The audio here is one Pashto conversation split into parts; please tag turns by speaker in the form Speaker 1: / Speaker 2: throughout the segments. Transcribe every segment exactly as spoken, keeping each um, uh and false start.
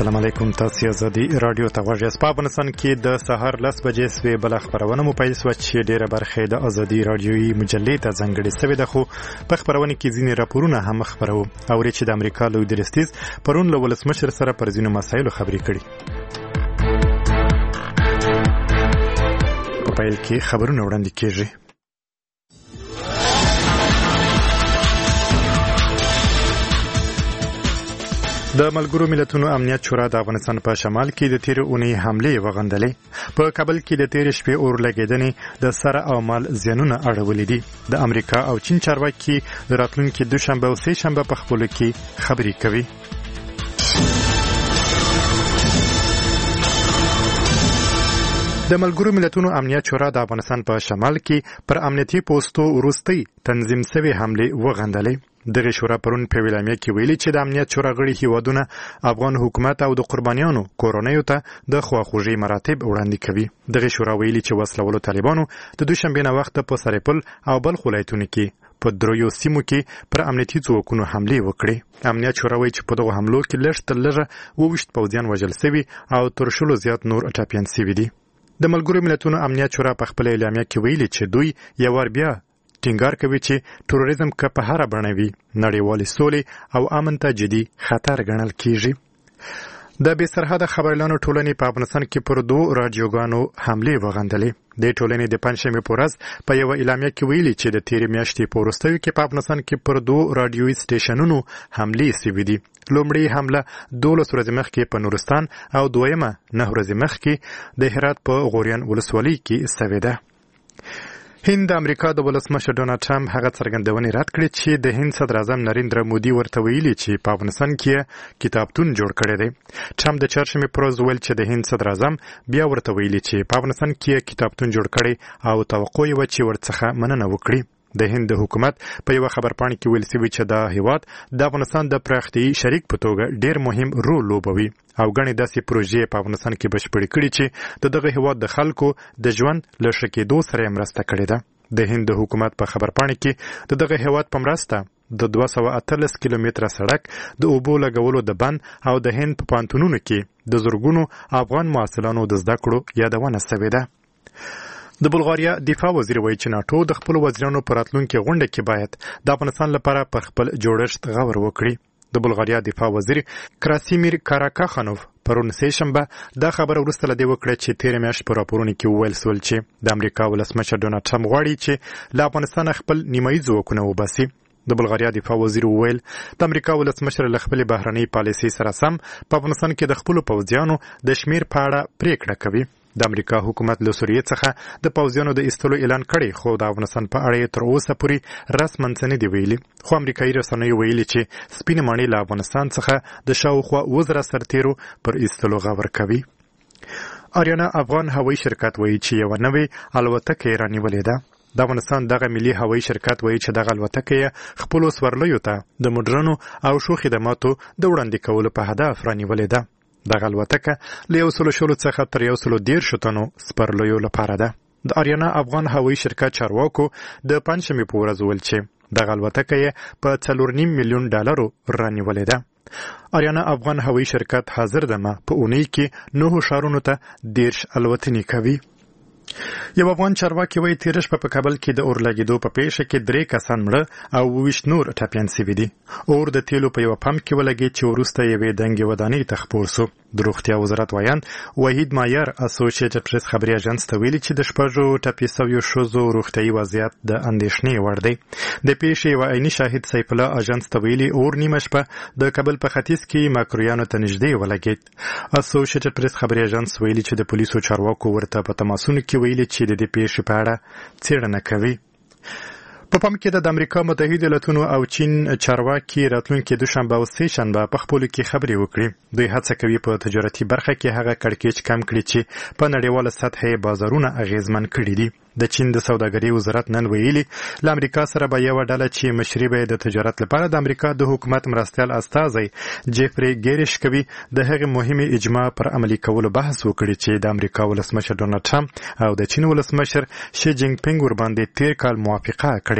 Speaker 1: السلام علیکم. تاسو آزادي رادیو ته غوږ یاست. په افغانستان کې د سهار لس بجې سوې بل خبرونه مو پیل شوه چې ډیره برخه د آزادي رادیوي مجلې ته ځانګړې شوې ده، خو په خبرونه کې ځینې راپورونه هم خبرو او چې د امریکا لوی درستیز پرون له ولسمشر سره پر ځینو مسایلو خبرې کړي. په پیل کې خبرونه وړاندې کیږي. د ملګرو ملتونو امنیت شورا د افغانستان په شمال کې د تیر اونۍ حمله وغندلې. په کابل کې د تیر شپې اور لګیدنې د سر او مال زیانونه اړولې دي. د امریکا او چین چارواکي راتلونکي دوشنبه او سه شنبه په خپلو کې خبرې کوي. د ملګرو ملتونو امنیت شورا د افغانستان په شمال کې پر امنیتي پوسټو وروستۍ تنظیم شوی حمله وغندلې. دغه شورا پرون په ویلامیا کې ویلي چې د امنیت شورا غړي هیوادونه افغان حکومت او د قربانیانو کورونیو ته د خواخوږي مراتب وړاندې کوي. دغه شورا ویلي چې وسلوالو طالبانو د دوشنبه نه وخت په سرپل او بلخ ولایتونو کې په دریو سیمو کې پر امنیتي ځواکونو حمله وکړي. امنیت شورا وایي چې په دغه حملو کې لږ تر لږه اوویشت پوځیان وژل شوي او تر شلو زیات نور ټپیان شوي دي. د ملګرو ملتونو امنیت شورا په خپل اعلامیه کې ویلي چې دوی یو ور بیا ټینګار کوي چې تروریزم که په هر بڼه وي نړیوالې سولې او امن ته جدي خطر ګڼل کیږي. د بې سرحده خبريالانو ټولنې په افغانستان کې پر دوه رادیوګانو حملې وغندلې. د ټولنې د پنځشنبه په ورځ په یو اعلامیه کې ویلي چې د تیرې میاشتې په وروستیو کې په افغانستان کې پر دوه رادیوي سټیشنونو حملې شوې دي. لومړی حمله دولس ورځې مخکې په نورستان او دویمه نه ورځې مخکې د هرات په غوریان ولسوالۍ کې شوې ده. هند د امریکا د ولسمشر ډونالد ټرمپ هغه څرګندونې رد کړې چې د هند صدر اعظم نریندرا مودي ورته ویلي چې په افغانستان کې کتابتون جوړ کړی دی. ټرمپ د چهارشنبې پر ورځ ویل چې د هند صدر اعظم بیا ورته ویلي چې په افغانستان کې کتابتون جوړ کړی او توقع یې وه چې ورڅخه مننه وکړي. د هند د حکومت په یو خبرپاڼه کې ویل شوی چې دا هیواد د افغانستان د پراختیايي شریک په توګه ډیر مهم رول لوبوي او غني داسې پروژې په افغانستان کې بشپړې کړي چې د دغه هیواد د خلکو د ژوند له ښه کېدو سره مرسته کړې ده. د هند د حکومت په خبرپاڼه کې د دغه هیواد په مرسته د دوه سوه اتلس کیلومتره سړک د اوبو لګولو د بند او د هند په پانتونونو کې د زرګونو افغان محصلانو د زده کړو یادونه شوې ده. د بلغاریا دفاع وزیر وایي چې ناټو د خپل وزیرانو په راتلونکي غونډه کې باید د افغانستان لپاره پر خپل جوړښت غور وکړي. د بلغاریا دفاع وزیر کراسیمیر کاراکاخانوف پرون سه شنبه دا خبره وروسته له دې وکړه چې تیر میاشت په راپورونو کې وویل شول چې د امریکا ولسمشر ډونالد ټرمپ غواړي چې له افغانستان خپل نیمایي ځواکونه وباسي. د بلغاریا دفاع وزیر وویل د امریکا ولسمشر له خپل بهرنۍ پالیسۍ سره سم په افغانستان کې د خپل پوځیانو د شمیر په اړه پریکړه کوي. د امریکا حکومت له سوریې څخه د پوځیانو د ایستلو اعلان کړی، خو د افغانستان په اړه تر اوسه پورې رسماً څه نه دی ویلي. خو امریکایي رسنیو ویلي چې سپینې ماڼۍ له افغانستان څخه د شاوخوا اووه زره سرتیرو پر ایستلو غور کوي. آریانا افغان هوایي شرکت وایي چې یوه نوې الوتکه یې رانیولې ده. د افغانستان دغه ملي هوایي شرکت وایي چې دغه الوتکه یې خپلو سورلیو ته د موډرنو او ښو خدماتو د وړاندې کولو په هدف رانیولې ده. دغه الوتکه له یو سلو شلو څخه تر یو سلو دیرشو تنو سپرلیو لپاره ده. د آریانا افغان هوایي شرکت چارواکو د پنځشنبې په ورځ ویل چې دغه الوتکه یې په څلور نیم میلیون ډالرو رانیولې ده. آریانا افغان هوایي شرکت حاضر دمه په اونۍ کې نهو ښارونو ته دیرش الوتنې کوي. یو افغان چارواکي وایي تېره شپه په کابل کې د اور لګېدو په پیښه کې درې کسان مړه او اوویشت نور ټپیان شوي دي. اور د تیلو په یوه پمپ کې ولګېد چې وروسته یوې دنګې ودانۍ ته خپور سو. د روغتیا وزارت وایان وحید مایر اسوسییټډ پریس خبري اژانس ته ویلي چې د شپږو ټپي شویو ښځو روغتیایي وضعیت د اندېښنې وړ دی. د پیښې یوه عیني شاهد سیف الله اژانس ته ویلي اور نیمه شپه د کابل په ختیځ کې ماکرویانو ته نږدې ولګېد. اسوسییټډ پریس خبري اژانس ویلي چې د پولیسو چارواکو ورته په تماسونو کې ویلي چې د دې پیښې په اړه څېړنه کوي. په پام کې د امریکا متحده ایالاتونو او چین چارواکي راتلونکي دوشنبه او سه شنبه په خپلو کې خبرې وکړي. دوی هڅه کوي په تجارتي برخه کې هغه کړکېچ کم کړي چې په نړیواله سطحه بازارونه اغیزمن کړي دي. د چین د سوداګرۍ وزارت نن ویلي له امریکا سره به یو ډله چې مشري به د تجارت لپاره د امریکا د حکومت مرستیال استازی جیفری ګیریش کوي د هغې مهمې اجماع پر عملي کولو بحث وکړي چې د امریکا ولسمشر ډونالد ټرمپ او د چین ولسمشر شي جینګ پینګ ورباندې تیر کال موافقه کړې وه.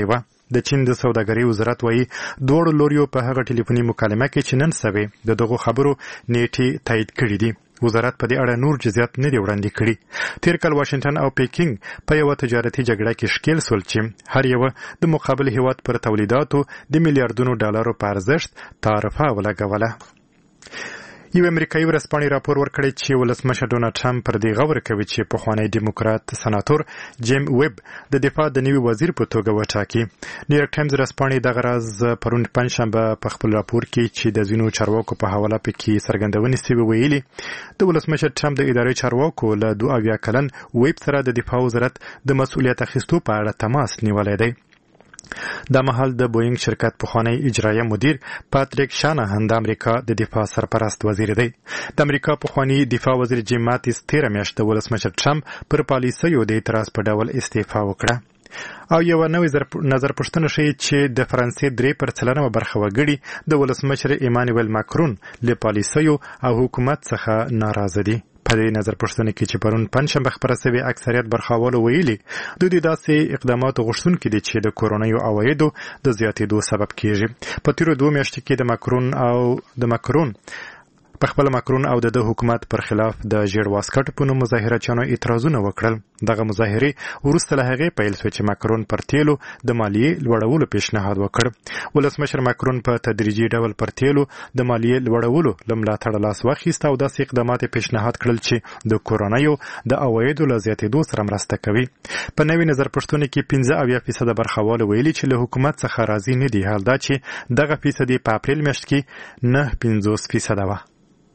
Speaker 1: د چین د سوداګرۍ وزارت وایي دوړ لوریو په هغه ټلیفوني مکالمه کې چې نن سبا د دغه خبرو نیټه تایید کړې دي. وزارت په دې اړه نور جزئیات نه دی وړاندې کړي. تیر کال واشنگټن او پیکینګ په یو تجارتي جګړه کې ښکیل سول چې هر یو د مقابل هیواد پر تولیداتو د میلیارډونو ډالرو په ارزښت تعرفه ولګوله. یو امریکایي ورځپاڼې راپور ورکړی چې ولسمشر ډونالډ ټرمپ پر دې غور کوي چې پخوانی ډیموکرات سناتور جیم ویب د دفاع د نوي وزیر په توګه وټاکي. نیویارک ټایمز ورځپاڼې دغه راز پرون پنځشنبه په خپل راپور کې چې د ځینو چارواکو په حواله پکې څرګندونې شوې ویلي د ولسمشر ټرمپ د ادارې چارواکو له دوه اویا کلن ویب سره د دفاع وزارت د مسؤلیت اخیستو په اړه تماس نیولی دی. دا مهال د بوینګ شرکت پخوانی اجرایه مدیر پاتریک شانهان د امریکا د دفاع سرپرست وزیر دی. د امریکا پخوانی دفاع وزیر جیم ماتیس تیر میاشت د ولسمشر ټرمپ پر پالیسیو د اعتراض په ډول استعفا وکړه. او یو نوې نظر پوښتنه ښیي چې د فرانسې درې پر څلورمه برخه وګړي د ولسمشر ایمانویل ماکرون له پالیسیو او حکومت څخه ناراضه دي. په دې نظر پوښتنه کې چې پرون پنځشنبه خبره شوې اکثریت برخاوالو ویلي دوی د داسې اقداماتو غوښتونکي دي چې د کورونیو عوایدو د زیاتېدو سبب کیږي. په تیرو دوه میاشتو کې د ماکرون او د ماکرون په خپل ماکرون او د حکومت پر خلاف د ژیړ واسکټ په نوم مظاهرچیانو اعتراضونه وکړل. دغه مظاهرې وروسته له هغې پیل شوې چې ماکرون پر تیلو د مالیې لوړولو پیشنهاد وکړ. ولسمشر ماکرون په تدریجي ډول پر تیلو د مالیې لوړولو له ملاتړه لاس واخیست او داسې اقدامات پیشنهاد کړل چې د کورونیو د عوایدو له زیاتېدو سره مرسته کوي. په نوې نظر پوښتنې کې پنځه اویا فیصده برخوالو ویلي چې له حکومت څخه راضي نه دي، حال دا چې دغه فیصدي په اپریل میاشت کې نه پنځوس فیصده وه.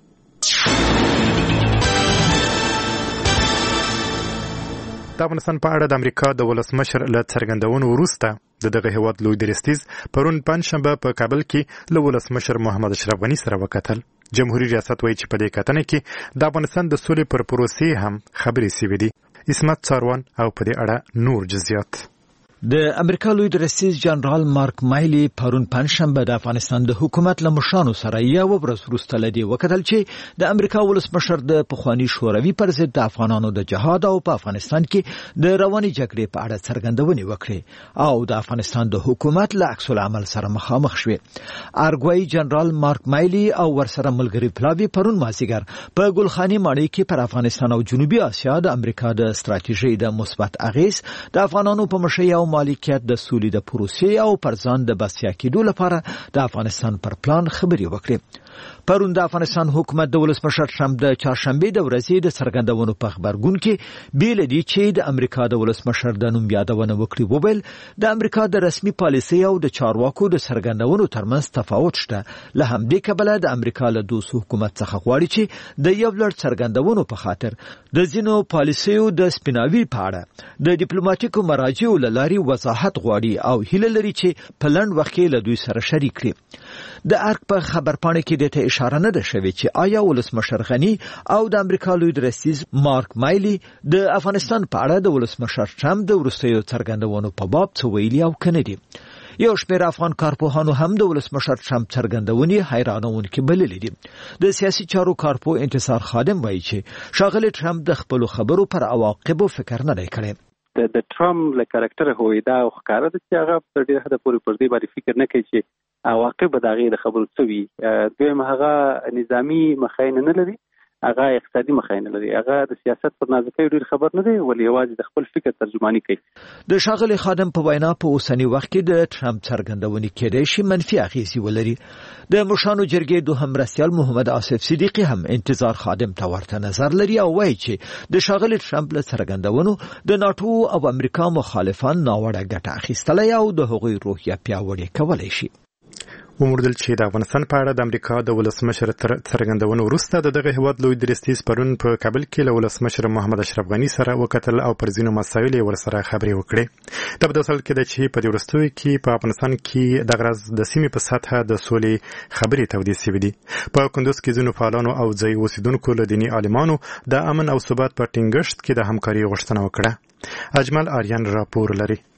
Speaker 1: د افغانستان په اړه د امریکا د ولسمشر له څرګندونو وروسته د دغه هیواد لوی درستیز پرون پنځشنبه په کابل کې له ولسمشر محمد اشرف غني سره وکتل. جمهوریت ریاست وایي چې په دې کتنه کې د افغانستان د سولې پر پروسې هم خبرې شوې دي. اسمت څاروان او په دې اړه نور جزئیات.
Speaker 2: د امریکا لوی درستیز جنرال مارک مایلی پرون پنځشنبه د افغانستان د حکومت له مشرانو سره یو ورځ وروسته لدی وکتل چې د امریکا ولسمشر د پخوانی شوروي پر ضد د افغانانو د جهاد او په افغانستان کې د رواني جګړې په اړه څرګندونې وکړي او د افغانستان د حکومت له عکس العمل سره مخامخ شوې. ارګوای جنرال مارک مایلی او ورسره ملګری پلاوی پرون مازیګر په ګلخاني ماڼۍ کې پر افغانستان او جنوبي اسیا د امریکا د ستراتیژۍ د مثبت اغیز د افغانانو په مشرۍ او مالکیت د سولې د پروسې او پر ځان د بسیا کېدو لپاره د افغانستان پر پلان خبرې وکړي. پرون د افغانستان حکومت د ولسمشر ټرمپ د چهارشنبه د ورځې د څرګندونو په خبرګون کې بیل دي چې د امریکا د ولسمشر د نوم یادونه وکړي. وویل د امریکا د رسمي پالیسۍ او د چارواکو د څرګندونو ترمنځ تفاوت شته. له همدې کبله د امریکا له دوست حکومت څخه غواړي چې د یو لړ څرګندونو په خاطر د ځینو پالیسیو د سپیناوي په اړه د ډیپلوماټیکو مراجعو له لارې وضاحت غواړي او هیله لري چې په لنډ وخت کې له دوی سره شریک کړي. د ارګ په خبرپاڼه کې د ته اشاره نه ده شوې چې آیا ولسمشر غني او د امریکا لوی درستیز مارک مایلی د افغانستان په اړه د ولسمشر ټرمپ د وروستیو څرګندونو په باب څه ویلي او کنه دي. یو شمېر افغان کارپوهانو هم د ولسمشر ټرمپ څرګندونې حیرانونکې بللې دي. د سیاسي چارو کارپو انتصار خادم وایي چې ښاغلی ټرمپ د خپلو خبرو پر عواقبو فکر نه دی کړی.
Speaker 3: د ټرمپ له کاراکټر هویدا او ښکاره ده چې هغه په ډېر حده پورې پر دې باندې فکر نه کوي چې عواقب به د هغې د خبرو څه وي. دویم هغه نظامي مخینه نه لري، هغه اقتصادي مخینه لري. هغه د سیاست پر نازکۍ ډېر خبر نه دی، ولې یوازې د خپل فکر ترجماني کوي.
Speaker 2: د ښاغلي خادم په وینا په اوسني وخت کې د ټرمپ څرګندونې کېدای شي منفي اغېزې ولري. د مشرانو جرګې دوهم مرستیال محمد آصف صدیقي هم انتظار خادم ته ورته نظر لري او وایي چې د ښاغلي ټرمپ له څرګندونو د ناټو او امریکا مخالفان ناوړه ګټه اخیستلی او د هغوی روحیه پیاوړې کولی شي.
Speaker 1: وموندل چې د افغانستان په اړه د امریکا د ولسمشر څرګندونو وروسته د دغه هیواد لوی درستیز پرون په کابل کې له ولسمشر محمد اشرف غني سره وکتل او پر ځینو مسایلو یې ورسره خبرې وکړې. دا په داسې حال کې ده چې په دې وروستیو کې په افغانستان کې دغه ورځ د سیمې په سطحه د سولې خبرې تودې شوې دي. په کندوز کې ځینو فعالانو او ځایي اوسیدونکو له دیني عالمانو د امن او ثبات په ټینګښت کې د همکارۍ غوښتنه وکړه. اجمل آریان راپور لري.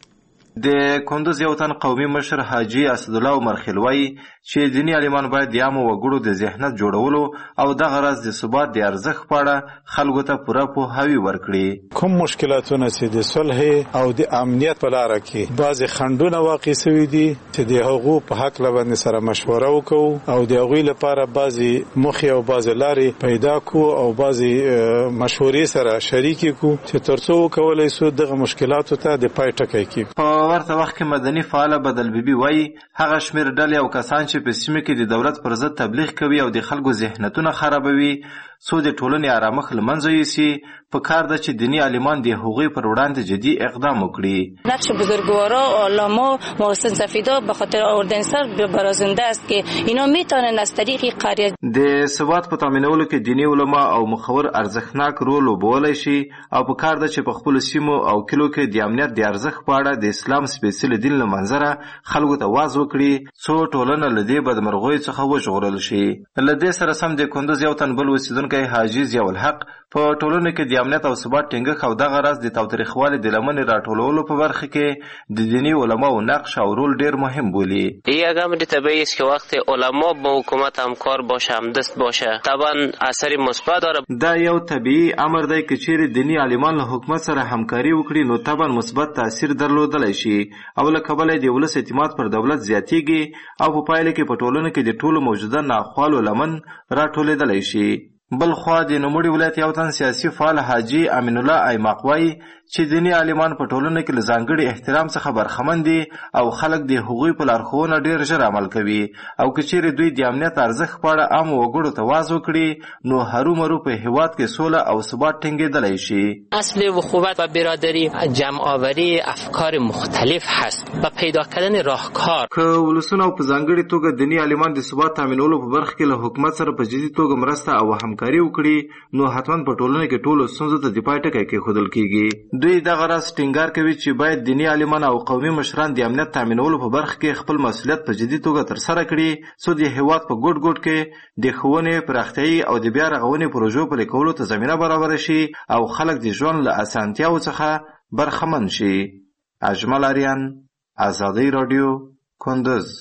Speaker 4: د کندوز یو تن قومي مشر حاجي اسدالله عمر خلوی چې دیني عالمان باید د عامو وګړو د ذهنیت جوړولو او دغه راز د ثبات د ارزښت په اړه خلکو ته پوره پوهاوی ورکړي.
Speaker 5: کوم مشکلاتونه چې د صلح او د امنیت په لاره کې بعضې خنډونه واقع شوي دي چې د هغو په هکله باندې سره مشوره وکړو او د هغوی لپاره بعضې موخې او بعضې لارې پیدا کړو او بعضې مشورې سره شریکې کړو چې تر څو وکولی شو دغه مشکلاتو ته د پای ټکی کړي.
Speaker 4: په ورته وخت کې مدني فعاله بدل بیبي وایي هغه شمېر ډلې او کسان چې په سیمه کې د دولت پر ضد تبلیغ کوي او د خلکو ذهنیتونه خرابوي څو د ټولنې آرامښت له منځه یوسي په کار ده چې دیني عالمان د هغوی پر وړاندې جدي اقدام وکړي.
Speaker 6: نقش بزرگوارا علاما محسن سفیدا به خاطر آوردن سر برازنده است که اینا میتونن از طریق قریه
Speaker 4: د ثبات په تامینولو کې دیني علما او مخور ارزښتناک رول لوبولی شي او په کار ده چې په خپلو سیمو او کلو کې د امنیت د ارزښت په اړه د اسلام سپېڅلي دین له منظره خلکو ته واز وکړي څو ټولنه له دې بدمرغیو څخه وژغورل شي. له دې سره سم د کندوز یو تن بل اوسېدونکی حاجي ضیاءالحق په ټولنه کې د امنیت او ثبات ټینګښت او دغه راز د تاوتریخوالي د لمنې راټولولو په برخه کې د دینی علماو نقش او رول ډیر مهم بولي.
Speaker 7: یک امر طبیعی است که وقتی علما با حکومت همکار باشه همدست باشه طبعا اثر مثبت داره.
Speaker 4: دا یو طبیعي امر دی که چیرې دینی عالمان له حکومت سره همکاري وکړي نو طبعا مثبت تاثیر درلودلی شي او له کبله د ولس اعتماد پر دولت زیاتیږي او په پایله کې په ټولنه کې د ټولو موجوده ناخوالو لمن راټولېدلی شي. بل خوا د نوموړي ولایت یو تن سیاسي فعال حاجي امین الله ایماق وایي چې دیني عالمان په ټولنه کې له ځانګړي احترام څخه برخمن دي او خلک د هغوی په لارښوونه ډېر ژر عمل کوي او که چیرې دوی د امنیت ارزښت په اړه عامو وګړو ته واز وکړي نو هرومرو په هېواد کې سوله او ثبات ټینګېدلی شي.
Speaker 7: اصل اخوت و برادری جمعآوری افکار مختلف هست و پیدا کردن راهکار.
Speaker 4: که ولسونه او په ځانګړې توګه دیني عالمان د ثبات تامینولو په برخه کې له حکومت سره په جدي توګه مرسته او همکاري وکړي نو حتما په ټولنه کې ټولو ستونزو ته د پای ټکی کېښودل کېږي. دوی دغه راز ټینګار کوي چې باید دیني عالمان او قومي مشران د امنیت تامینولو په برخه کې خپل مسؤلیت په جدي توګه ترسره کړي څو د هېواد په ګوټ ګوټ کې د ښوونې پراختیايي او د بیا رغونې پروژو پلي کولو ته زمینه برابره شي او خلک د ژوند له اسانتیاوو څخه برخمن شي. اجمل اریان، ازادي راډیو، کندوز.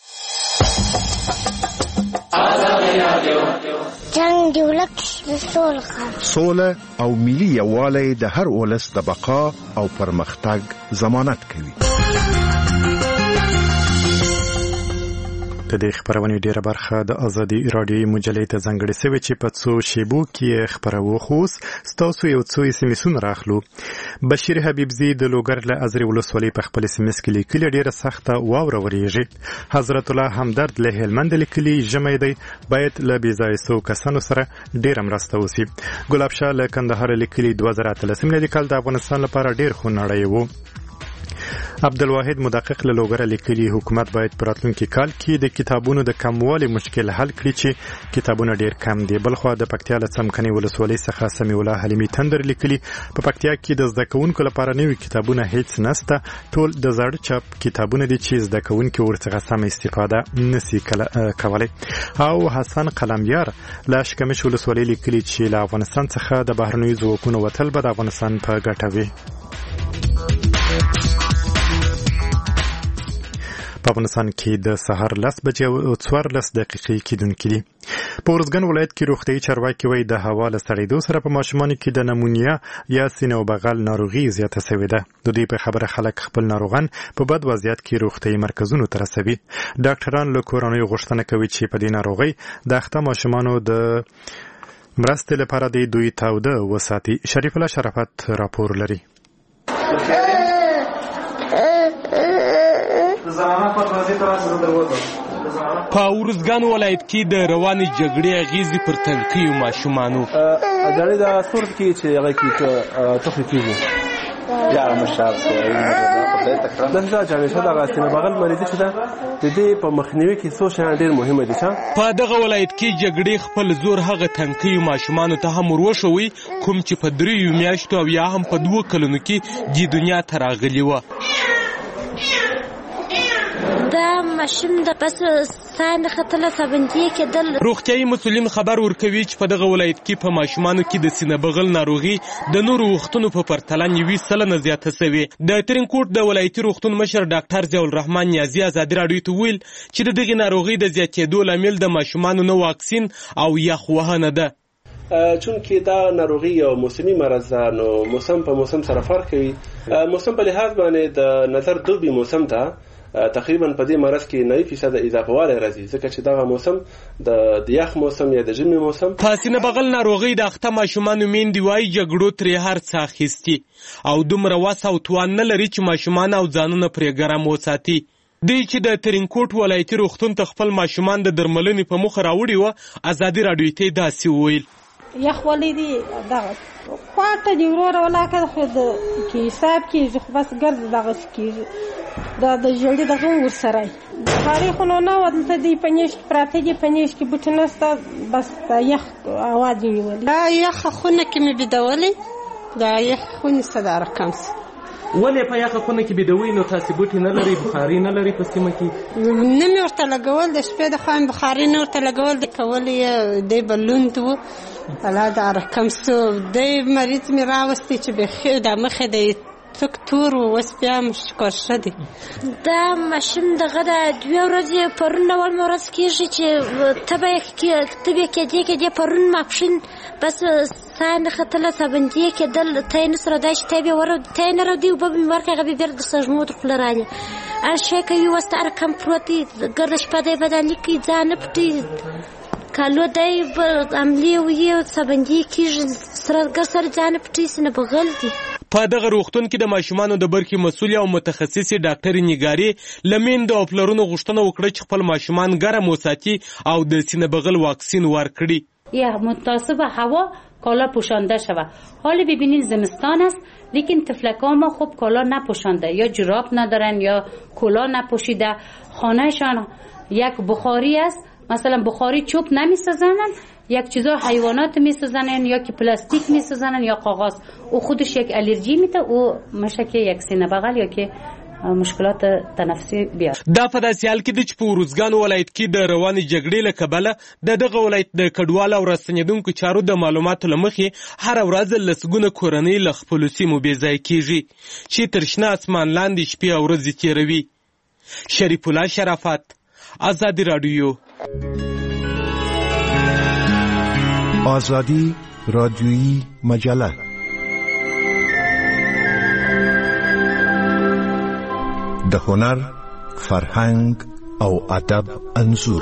Speaker 8: جنگ دی ولک سول خان
Speaker 9: سوله او ملي یووالی د هر ولس د بقا او پرمختګ ضمانت کوي.
Speaker 1: د دې خبرونې ډیره برخه د ازادي راډیوي مجلې ته ځانګړې شوې چې په څو شیبو کې خبرو خو ستاسو یو څو سیمسونه راخلو. بشیر حبیبزی د لوګر له ازري ولسوالۍ په خپل سیمس کې لیکلي ډیره سخته واوره وریږي. حضرت الله همدرد له هلمند لیکلي ژمی دی باید له بې ځایه سوو کسانو سره ډیره مرسته وسي. ګلاب شاه له کندهار لیکلي دوه زره اتلسم نه لیکل د افغانستان لپاره ډیر خونړی و. عبدالواحد مدقق له لوګر لیکلي حکومت باید په راتلونکي کال کې د کتابونو د کموالي مشکل حل کړي چې کتابونه ډیر کم دي. بلخوا د پکتیا له څمکني ولسوالۍ څخه سمیع الله حلیمي تندر لیکلي په پکتیا کې د زده کوونکو لپاره نوي کتابونه هیڅ نسته، ټول د زاړه چاپ کتابونه دي چې زده کوونکي ورڅخه سم استفاده نسی کولی. او حسن قلمیار له اشکمش ولسوالۍ لیکلي چې له افغانستان څخه د بهرنیو ځواکونو وتل به د افغانستان په ګټه وي. په افغانستان کې د سهار لس بجې او څوارلس دقیقې کېدونکي دي. په ارزګان ولایت کې روغتیايي چارواکي وایي د هوا له سړېدو سره په ماشومانو کې د نمونیا یا سینه او بغل ناروغي زیاته شوې ده. د دوی په خبره خلک خپل ناروغان په بد وضعیت کې روغتیايي مرکزونو ته رسوي. ډاکټران له کورنیو غوښتنه کوي چې په دې ناروغۍ د اخته ماشومانو د مرستې لپاره د دوی تاوده وساتي. شریف الله شرافت راپور لري.
Speaker 10: په ارزګان ولایت کې د روانې جګړې اغیزې پر تنکیو ماشومانو
Speaker 11: جړې د صورت کې چې هغه کې تخفي کیږي یا مشاب دغه جړې شته د غاستینه بغل مریض شته د دې په مخنیوي کې څو شیان ډېر مهمه دي.
Speaker 10: په دغه ولایت کې جګړې خپل زور هغه تنکیو ماشومانو ته هم وروښوي کوم چې په دریو میاشتو او یا هم په دوه کلونو کې د دنیا ته راغلي وه.
Speaker 8: دا ماشوم د بس ساين خطله سبندې کېدل.
Speaker 10: روغتيایي مسؤلین خبر ورکوي چې په دغه ولایت کې په ماشومانو کې د سینه بغل ناروغي د نورو وختونو په پرتله نوي سلنه زیاته شوې. د ترینکوټ د ولایتي روغتون مشر ډاکټر ضیاء الرحمن نیازي ازادي راډیو ته ویل چې د دغه ناروغي د زیاتېدو لامل د ماشومانو نه واکسین او یخ وهنه ده.
Speaker 11: چون که دا ناروغي یو موسمي مرض ده نو موسم په موسم سره فرق کوي. موسم په لحاظ باندې د نظر دوبي موسم ته تقریبا په دې مرض کې نوي فیصد اضافه والی راځي ځکه چې دغه موسم د یخ موسم یا د ژمي موسم.
Speaker 10: په سینه بغل ناروغي د اخته ماشومانو میندې وایي جګړو ترې هر څه اخیستي او دومره وس او توان نه لري چې ماشومان او ځانونه پرې ګرم وساتي. دی چې د ترینکوټ ولایتي روغتون ته خپل ماشومان د درملنې په مخه راوړي وه ازادي راډیو ته داسې وویل.
Speaker 12: یخ ولی دی دغه خواته دی وروره ولاکه خو د کې حساب کېږي خو بس ګرد دغسې کېږي دا د ژړي دغه ورسره بخاري خو نو نه وه دلته دی په نیش کې پراته دي په نیش کې بوټي نسته بس د یخ اواز یې نیولي.
Speaker 13: دا یخه خونه کې مې بېدولې دا یخ خونې څه د رقم څه
Speaker 10: ولې په یخه خونه کې بېدوئ نو تاسې بوټي نه لرئ بخاري نه لرئ په سیمه کې؟
Speaker 13: نه مې ورته لګول د شپې د خوا مې بخاري نه ورته لګول د کولې یې دی به لوند و الله دا رقم څه دی مریض مې راوستی چې بیخي دا مخې دی څوک تور و اوس بیا شکر ښه دی.
Speaker 8: دا ماشوم دغه د دوې ورځې پرون اول مې ورځ کېږي چې تبه تبې کېدې کېدې پرون ماپښین بس سا نه ختله سبندې کېدل تی نه سره دا چې تی بې ور تی نه رودي اوبه به مې ورکړې هغه بې بېرته د سږمو تر خوله رانې هر شی کوي اوس ته رقم پروت دی ګرده شپه دی بداني کوي ځان نه پټي کالو دی به عملې ویې سبندې کېږي سره ګر سره ځان نه پټي سینه بغل دي.
Speaker 10: په دغه روغتون کې د ماشومانو د برخې مسؤل او متخصصې ډاکټرې نګارې له میندو او پلرونو غوښتنه وکړه چې خپل ماشومان ګرم وساتي او د سینه بغل واکسین ورکړي.
Speaker 14: یا مناسب هوا کالا پوشانده شود. حالا ببینید زمستان است لیکن طفلکان ما خوب کالا نپوشانده یا جراب ندارن یا کلا نپوشیده خانهشان یک بخاری است مثلا بخاری چوب نمیسازنن یک چیزا حیوانات میسازنن یا که پلاستیک میسازنن یا کاغذ او خودش یک الرژی میده او میشه که یک سینه بغل یا که مشکلات تنفسي بیا.
Speaker 10: دا په داسې حال کې د چې په ارزګان ولایت کې د روانې جګړې له کبله د دغه ولایت د کډوالو او راستنېدونکو چارو د معلوماتو له مخې هره ورځ لسګونه کورنۍ له خپلو سیمو بېځایه کېږي چې تر شنه اسمان لاندې شپې او ورځې تېروي. شریف الله شرافت، ازادي راډیو.
Speaker 9: آزادی رادیویی مجله د هنر، فرهنګ او ادب انځور.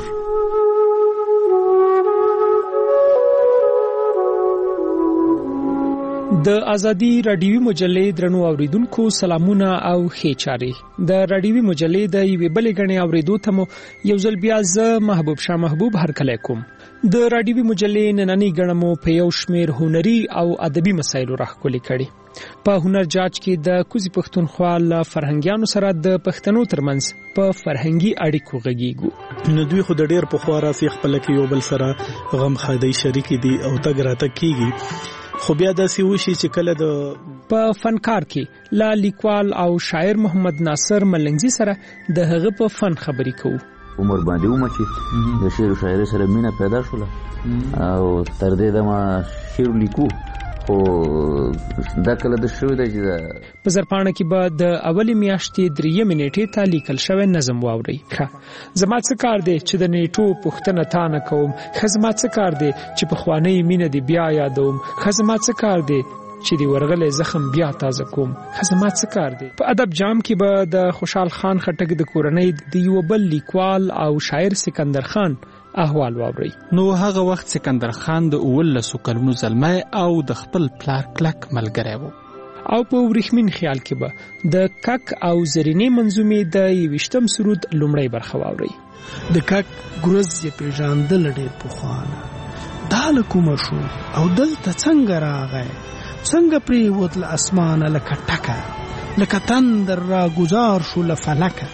Speaker 15: د ازادي رادیوي مجلې درنو اوریدونکو سلامونه او ښې چارې. د رادیوي مجلې د یوې بلې غړي اوریدو ته مو یو ځل بیا زه محبوب شاه محبوب هرکلی کوم. د رادیوي مجلې نننۍ غړي مو په یو شمېر هنري او ادبي مسایلو راښکلي کړي. په هنر جاج کې د کوزي پښتونخوا له فرهنګیانو سره د پښتنو ترمنځ په فرهنګي اړیکو غږیږو.
Speaker 16: نو دوی خو د ډېر پخوا راځي خپل کې یو بل سره غم خادي شریک دي او تګ راتګ کیږي. خو بیا داسې وشي چې کله د
Speaker 15: په فنکار کې لا لیکوال او شاعر محمد ناصر ملنګزي سره د هغه په فن خبرې کوو.
Speaker 17: عمر باندې ومچې د شعر او شاعرۍ سره مینه پیدا شوله او تر دې دمه شعر لیکو خو دا کله د شوی دی چې
Speaker 15: په زرپاڼه کې به د اولې میاشتې درېیمې نیټې ته لیکل شوی نظم واورئ. ښه زما څه کار دی چې د نیټو پوښتنه تا نه کوم، ښه زما څه کار دی چې پخوانۍ مینه دې بیا یادوم، ښه زما څه کار دی چې دی ورغلی زخم بیا تازه کوم، ښه زما څه کار دی. په ادب جام کې به د خوشحال خان خټک د کورنۍ د یو بل لیکوال او شاعر سکندر خان احوال واوري.
Speaker 18: نو هغه وخت سکندر خان د اولسو کلونو زلمی او د خپل پلار کلک ملګری و.
Speaker 15: او په ورېښمین خیال کې به د کک او زرینې منظومې د یویشتم سرود لومړی برخه واوري.
Speaker 16: د کک ګروز یې پیژاندل ډېر پخوانه دا له کومه شو او دلته څنګه راغی، څنګه پرېوت له اسمانه لکه ټکه، لکه تندر را گذار شو له فلکه.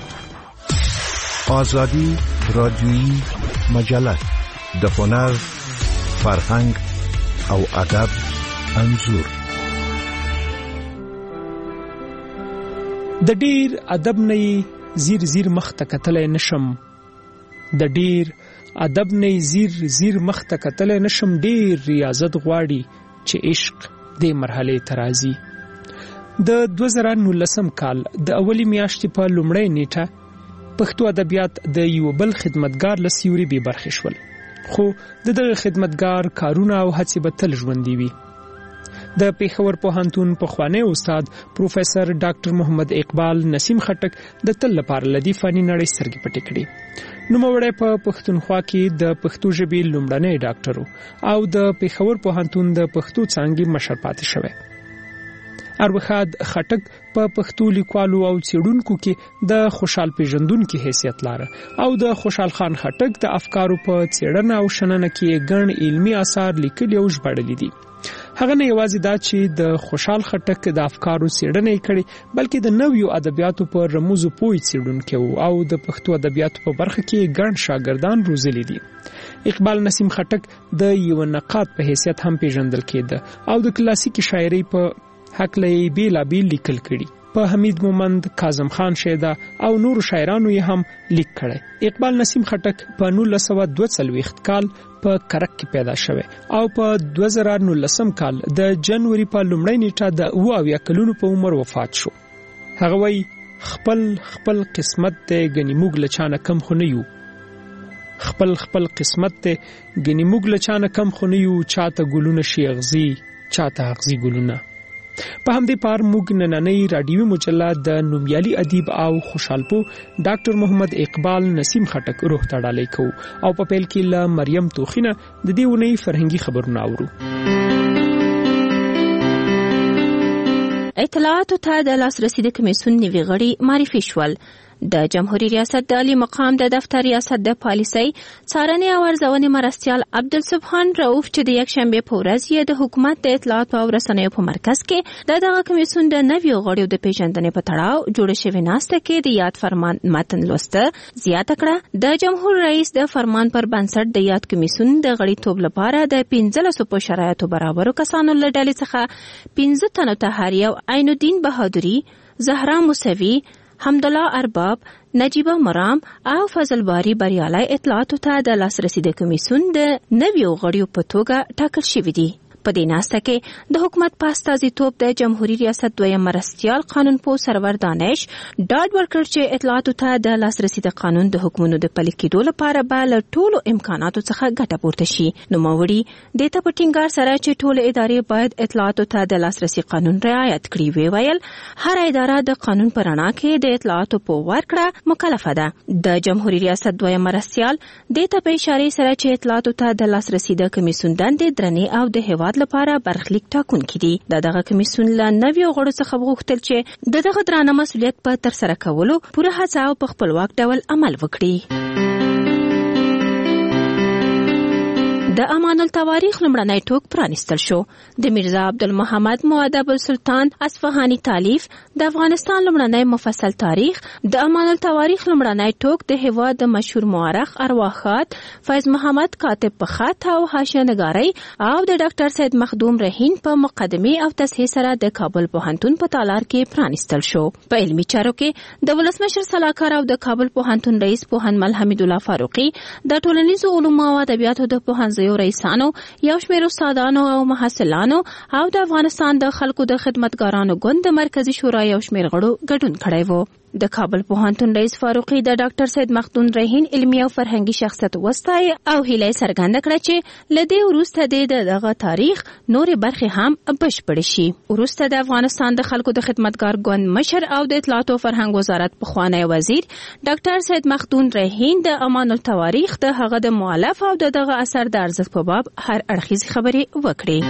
Speaker 9: آزادی رادیویی مجله د هنر، فرهنګ او ادب انځور.
Speaker 15: د ډیر ادب نه زیر زیر مخ ته کتلی نشم د ډیر ادب نه زیر زیر مخ ته کتلی نشم ډیر ریاضت غواړي چې عشق دې مرحله ته راځي. د دوه زره نولسم کال د اولی میاشتې په لومړۍ نیټه پښتو ادبیات د یو بل خدمتګار له سیوري بې برخې شول، خو د دغه خدمتګار کارونه او هڅې به تل ژوندي وي. د پېښور پوهنتون پخوانی استاد پروفیسر ډاکټر محمد اقبال نسیم خټک د تل لپاره لدی فني نړۍ سترګې پټې کړې. نوموړی په پښتونخوا کې د پښتو ژبې لومړنی ډاکټر او د پېښور پوهنتون د پښتو څانګې مشر پاتې شوی. اروخاد خټک په پښتو لیکوالو او څېړونکو کې د خوشحال پیژندونکو حیثیت لاره او د خوشحال خان خټک د افکارو په څېړنه او شننه کې ګڼ علمي آثار لیکلي او ژباړلي دي. هغه نه یوازې دا چې د خوشحال خټک د افکارو څېړنه یې کړې، بلکې د نویو ادبیاتو په رموزو پوی څېړونکی او د پښتو ادبیاتو په برخه کې ګڼ شاګردان روزلي دي. اقبال نسیم خټک د یو نقاد په حیثیت هم پیژندل کېده او د کلاسیکي شاعرۍ په حق لې بیلابیل لیکل کړي. په حمید مومند، کاظم خان شیدا او نورو شاعرانو یې هم لیک کړی. اقبال نسیم خټک په نولس سوه دوه څلوېښت کال په کرک کې پیدا شوی او په دوه زره نولسم کال د جنوري په لومړۍ نیټه د اوه اویا کلونو په عمر وفات شو. هغه وایي خپل خپل قسمت ته ګنې موږ له چا نه کم خو نه یو خپل خپل قسمت ته ګنې موږ له چا نه کم خو نه یو چاته ګلونه شي اغزي چاته اغزي ګلونه. په همدې پار موږ نننۍ راډیوي مجله د نومیالي ادیب او خوشحالپو ډاکټر محمد اقبال نسیم خټک روح ته ډالۍ کوو او په پیل کې له مریم توخینه د دې اونۍ فرهنګي خبرونه اورو.
Speaker 19: اطلاعاتو ته د لاسرسي د کمیسیون نوي غړي معرفي شول. د جمهوریت ریاست د عالی مقام د دفتر ریاست د پالیسۍ څارنې او ارزونې مرستیال عبدالسبحان رؤف چې د یکشنبې په ورځ یې د حکومت د اطلاعات او رسنیو په مرکز کې د دغه کمیسیون د نویو غړیو د پیژندنې په تړاو جوړه شوې ناسته کې د یاد فرمان متن لوسته زیاته کړه. د جمهور رئیس د فرمان پر بنسټ د یاد کمیسیون د غړیتوب لپاره د پنځلسو په شرایطو برابرو کسانو له ډلې څخه پنځه تنو ته هریو عین الدین بهادری، زهرا موسوي، حمدالله ارباب، نجیبه مرام او فضل باری بریالي اطلاعاتو ته د لاسرسي د کمیسیون د نویو غړیو په توګه ټاکل شوي دي. په دې ناسته کې د حکومت په استازیتوب د جمهوریت ریاست دویم مرستیال قانونپوه سرور دانش ډاډ ورکړ چې اطلاعاتو ته د لاسرسي د قانون د حکمونو د پلي کېدو لپاره به له ټولو امکاناتو څخه ګټه پورته شي. نوموړي دې ته په ټینګار سره چې ټولې ادارې باید اطلاعاتو ته د لاسرسي قانون رعایت کړي. وی ویل هر اداره د قانون په رڼا کې د اطلاعاتو په ورکړه مکلفه ده. د جمهوریت ریاست دویم مرستیال دې ته په اشاره سره چې اطلاعاتو ته د لاسرسي د کمیسیون دندې درنې او د هیواد لپاره برخلیک ټاکونکي دي. د دغه کمیسیون له نویو غړو څخه غوښتل چې د دغه درانه مسؤلیت په ترسره کولو پوره هڅه او په خپلواک ډول عمل وکړي. د امان التواریخ لمړنی ټوک پرانیستل شو. د میرزا عبدالمحمد مؤدب السلطان اصفهاني تالیف د افغانستان لمړنی مفصل تاریخ د امان التواریخ لمړنی ټوک د هیواد د مشهور مورخ ارواښاد فیض محمد کاتب په خط او حاشیه نګارۍ او د ډاکټر سید مخدوم رهین په مقدمه او تصحیح سره د کابل پوهنتون په تالار کې پرانیستل شو. په علمي چارو کې د ولسمشر سلاکار او د کابل پوهنتون رئیس پوهنمل حمید الله فاروقي د ټولنیزو علومو او ادبیاتو د پوهنځیو رئیسانو، یو شمېر استادانو او محصلانو او د افغانستان د خلکو د خدمتګارانو ګوند د مرکزی شورا یو شمېر غړو ګډون کړی و. د کابل پوهنتون رئیس فاروقي د ډاکټر سید مخدوم رهین علمي او فرهنګي شخصیت وستایي او هیله څرګنده کړه چې لدې وروسته د دغه تاریخ نورې برخې هم بشپړې شي. وروسته د افغانستان د خلکو د خدمتګار ګوند مشر او د اطلاعات او فرهنګ وزارت پخوانی وزیر ډاکټر سید مخدوم رهین د امان التواریخ د هغه د مؤلف او دغه اثر د ارزښت په باب هر اړخیزې خبرې وکړې.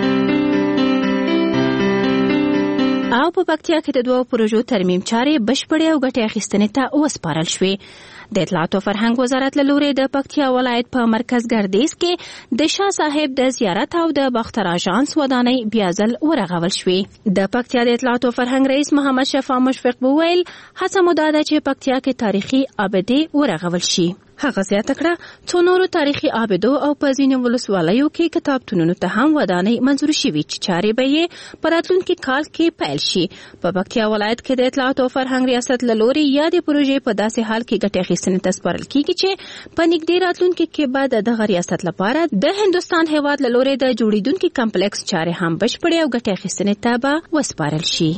Speaker 19: او په پکتیا کې د دوه پروژو ترمیم چارې بشپړې او ګټې اخیستنې ته وسپارل شوې. د اطلاعات او فرهنګ وزارت له لوري د پکتیا ولایت په مرکز ګردیز کې د شاه صاحب د زیارت او د باختر اژانس ودانۍ بیا ځل ورغول شوې. د پکتیا د اطلاعات او فرهنګ رئیس محمد شفا مشفق وویل هڅه مو دا ده چې پکتیا کې تاریخي ابدي ورغول شي. هغه زیاته کړه څو نورو تاریخي آبدو او په ځینو ولسوالیو کې کتابتونونو ته هم ودانۍ منظور شوي چې چارې به یې په راتلونکي کال کې پیل شي. په پکتیا ولایت کې د اطلاعات او فرهنګ ریاست له لوري یادې پروژې په داسې حال کې ګټې اخیستنې ته سپارل کیږي چې په نږدې راتلونکي کې به د دغه ریاست لپاره د هندوستان هیواد له لوري د جوړیدونکي کمپلیکس چارې هم بشپړې او ګټې اخیستنې ته به وسپارل شي.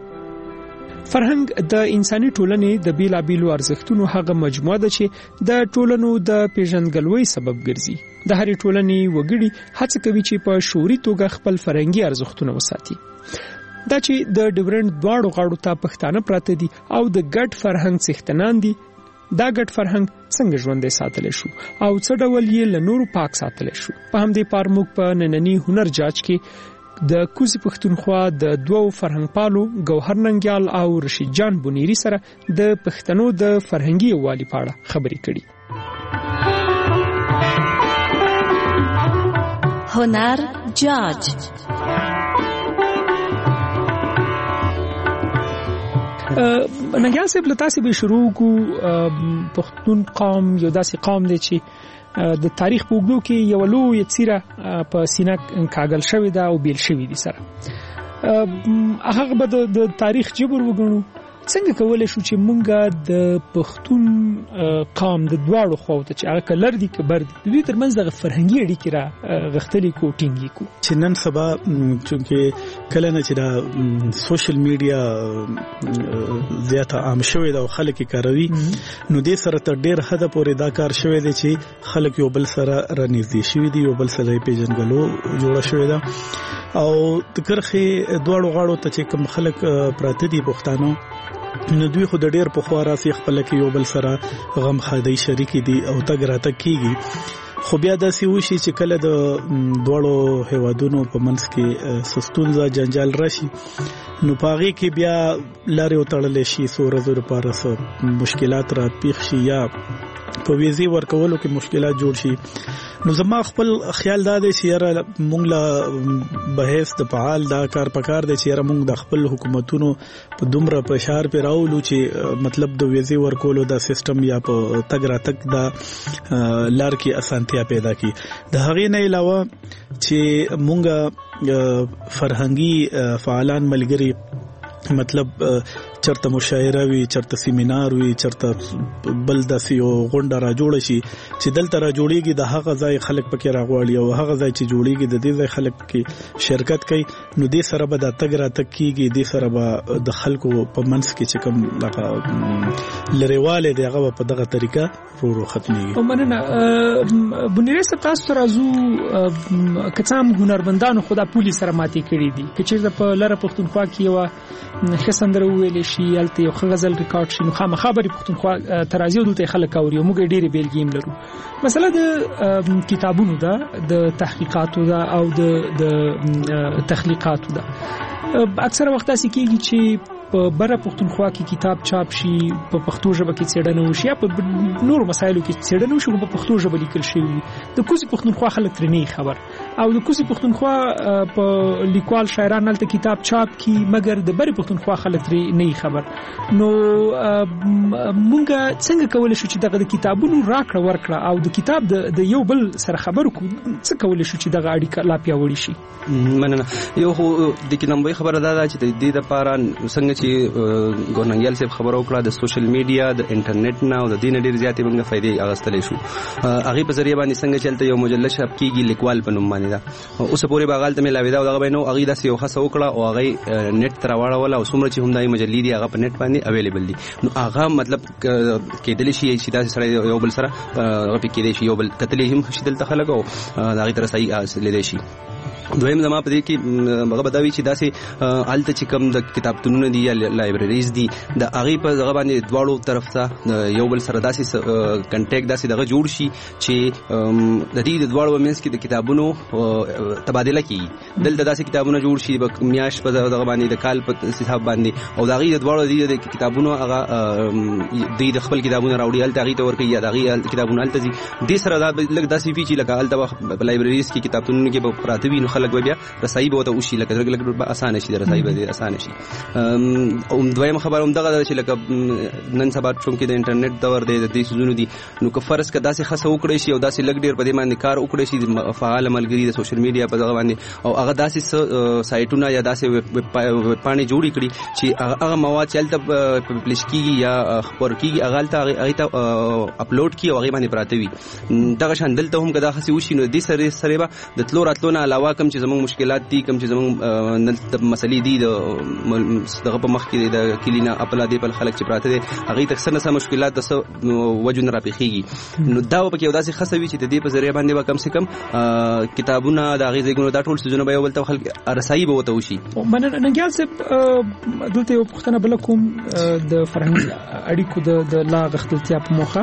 Speaker 15: فرهنګ د انساني ټولنې د بیلابیلو ارزښتونو هغه مجموعه ده چې د ټولنو د پیژندګلوۍ سبب ګرځي. د هرې ټولنې وګړي هڅه کوي چې په شعوري توګه خپل فرهنګي ارزښتونه وساتي. دا چې د ډیورنډ دواړو غاړو ته پښتانه پراته دي او د ګډ فرهنګ څښتنان دي، دا ګډ فرهنګ څنګه ژوندی ساتلی شو او څه ډول یې له نورو پاک ساتلی شو. په همدې پار موږ په ننني هنر جاج کې د کوزي پښتونخوا د دوو فرهنګ پالو ګوهر ننګیال او رشید جان بونیری سره د پښتنو د فرهنګي یووالي په اړه خبرې کړي.
Speaker 19: هنر جاج.
Speaker 15: ننګیال صاحب له تاسې به شروع کو. پښتون قوم یو داسې قوم دی چې د تاریخ په اوږدو کې یو لویه څیره په سینه کاږل شوې ده او بیل شوې دي سره. هغه به د تاریخ جبر وګڼو. څنګه کولای شو چې مونږه د پښتون قوم د دواړو خواو ته چې هغه کلر دي که بر دي د دوی ترمنځ دغه فرهنګي اړیکې را غښتلې کو ټینګې کو
Speaker 16: چې نن سبا چونکې کله نه چې دا سوشل میډیا زیاته عام شوې ده او خلک یې کاروي نو دې سره تر ډېر حده پورې دا کار شوی دی چې خلک یو بل سره رانږدې شوي دي، یو بل سره یې پیژنګلو جوړه شوې ده او د کرښې دواړو غاړو ته چې کوم خلک پراته دي پښتانه نو دوی خو د ډېر پخوا راځي خپل کې یو بل سره غم خادي شریک دي او تګ راتګ کیږي. خو بیا داسې وشي چې کله د دواړو هیوادونو په منځ کې سستونزه جنجال راشي نو پاغي کې بیا لارې وتړل شي، څو ورځې لپاره مشکلات را پیښ شي یا په ویزي ورکولو کې مشکلات جوړ شي. نو زما خپل خیال دا دی چې یاره مونږ لا بحث د فعال دا کار پکار دی چې یاره مونږ د خپل حکومتونو په دومره فشار پې راولو چې مطلب د ویزي ورکولو دا سیستم یا په تګ راتګ دا لار کې اسانتیا پیدا کی. د هغې نه علاوه چې مونږ فرهنګي فعالان ملګري مطلب چرته مشاعره وي، چرته سیمینار وي، چرته بل داسې یو غونډه را جوړه شي چې دلته را جوړیږي د هغه ځای خلک پکې راغواړي او هغه ځای چې جوړیږي د دې ځای خلک پکې شرکت کوي نو دې سره به د تګ راتګ کیږي، دې سره به د خلکو په منځ کې چې کوم دغه لرېوالی دی هغه به په دغه طریقه ورو ورو ختمیږي.
Speaker 15: مننه. بونیری صاحب تاسو ته راځو که څه هم هنرمندانو خو دا پولې سره ماتې کړي دي که چېرته په لره پښتونخوا کې یوه ښه سندره وویلی شي هلته یو ښه غزل ریکارډ شي نو خامخا به پښتونخوا ته راځي او دلته یې خلک اوري او موږ یې ډېرې بېلګې هم لرو. مسله د کتابونو ده، د تحقیقاتو ده او د تخلیقاتو ده. اکثره وخت داسې کېږي چې په بره پښتونخوا کې کتاب چاپ شي په پښتو ژبه کې څېړنه وشي یا په نورو مسایلو کې څېړنه وشي خو په پښتو ژبه لیکل شوي وي. د کوزي پښتونخوا خلک ترې نه خبر او د کوزي پښتونخوا په لیکوال شاعران هلته کتاب چاپ کی مګر د بره پښتونخوا خلک ترې نه خبر. نو مونږ څنګه کولی شو چې دغه د کتابونو راکړه ورکړه او د کتاب د یو بل سره خبرو کو څه کولی شو چې دغه اړیکه لا پیاوړې شي؟
Speaker 11: مننه. یو خو د کې لومړی خبره دا ده چې د دې لپاره څنګه چې ګورننګیال صاحب خبرو کړه د سوشل میډیا د انټرنیټ نه او د دې نه ډېرې زیاتې موږ فایدې اخیستلی شو. هغې په ذریعه باندې څنګه چې هلته یو مجله چاپ کېږي لیکوال په نوم باندې ده اوسه پورې به هغه هلته ملاوېده او دغه به نه هغې داسې یو هڅه وکړه او هغې نیټ ته راواړوله او څومره چې هم دا مجلې دي هغه په نیټ باندې اویلیبل دي نو هغه مطلب کېدلی شي چې داسې سړی یو بل سره هغه پې کېدی شي یو بل کتلی هم شي دلته خلک او د هغې ته رسایي حاصلېدی شي. دویم زما په دې کې هغه به دا وي چې داسې هلته چې کوم د کتابتونونه دي یا لایبرریز دي د هغې په هغه باندې دواړو طرف ته یو بل سره داسې کنټیکټ داسې دغه جوړ شي چې د دې د دواړو منځ کې د کتابونو تبادله کېږي. دلته داسې کتابونه جوړ شي میاشت په دغه باندې د کال په حساب باندې او د هغې د دواړو د کتابونو هغه دوی د خپل کتابونه راوړي هلته هغې ته ورکوي یا د هغې کتابونه هلته ځي. دې سره دا لږ داسې وي چې لکه هلته په لایبرریز کې کتابتونونو کې به پراته وي نو
Speaker 20: خلک بیا رسایي به وته وشي لکه لږ اسانه شي رسایي به اسانه شي. او دویمه خبره هم دغه چې لکه نن سبا چونکې د انټرنیټ دور دی د دې سيزونو دي نو که فرض که داسې خاصه وکړي شي او داسې لږ ډیر په دې باندې کار وکړي شي د فعال ملګری د سوشل میډیا په دغه باندې او هغه داسې سایټونه یا داسې پاڼې جوړې کړي چې هغه مواد چې هلته پبلش کیږي یا خپور کیږي هغه هلته هغې ته اپلوډ کړي او هغې باندې پراته وي. دغه شان دلته هم که دا هسې وشي نو دې سره سره به د تلو راتلو نه علاوه کوم چې زموږ مشکلات دي کوم چې زموږ مسلې دي د دغه په مخ کې د کلي نه اپلا دی بل خلک چې پراته دي هغې ته څه نه څه مشکلات د څه وجو نه راپېښېږي نو دا به پکې یو داسې ښه وي چې د دې په ذریعه باندې به کم سے کم کتابونه د هغې ځایونو دا ټول څیزونه به یو بل ته خلک رسایي به ورته وشي.
Speaker 15: ننګیال صاحب دلته یو پوښتنه بله کوم د فرهنګي اړیکو د لا غښتلتیا په موخه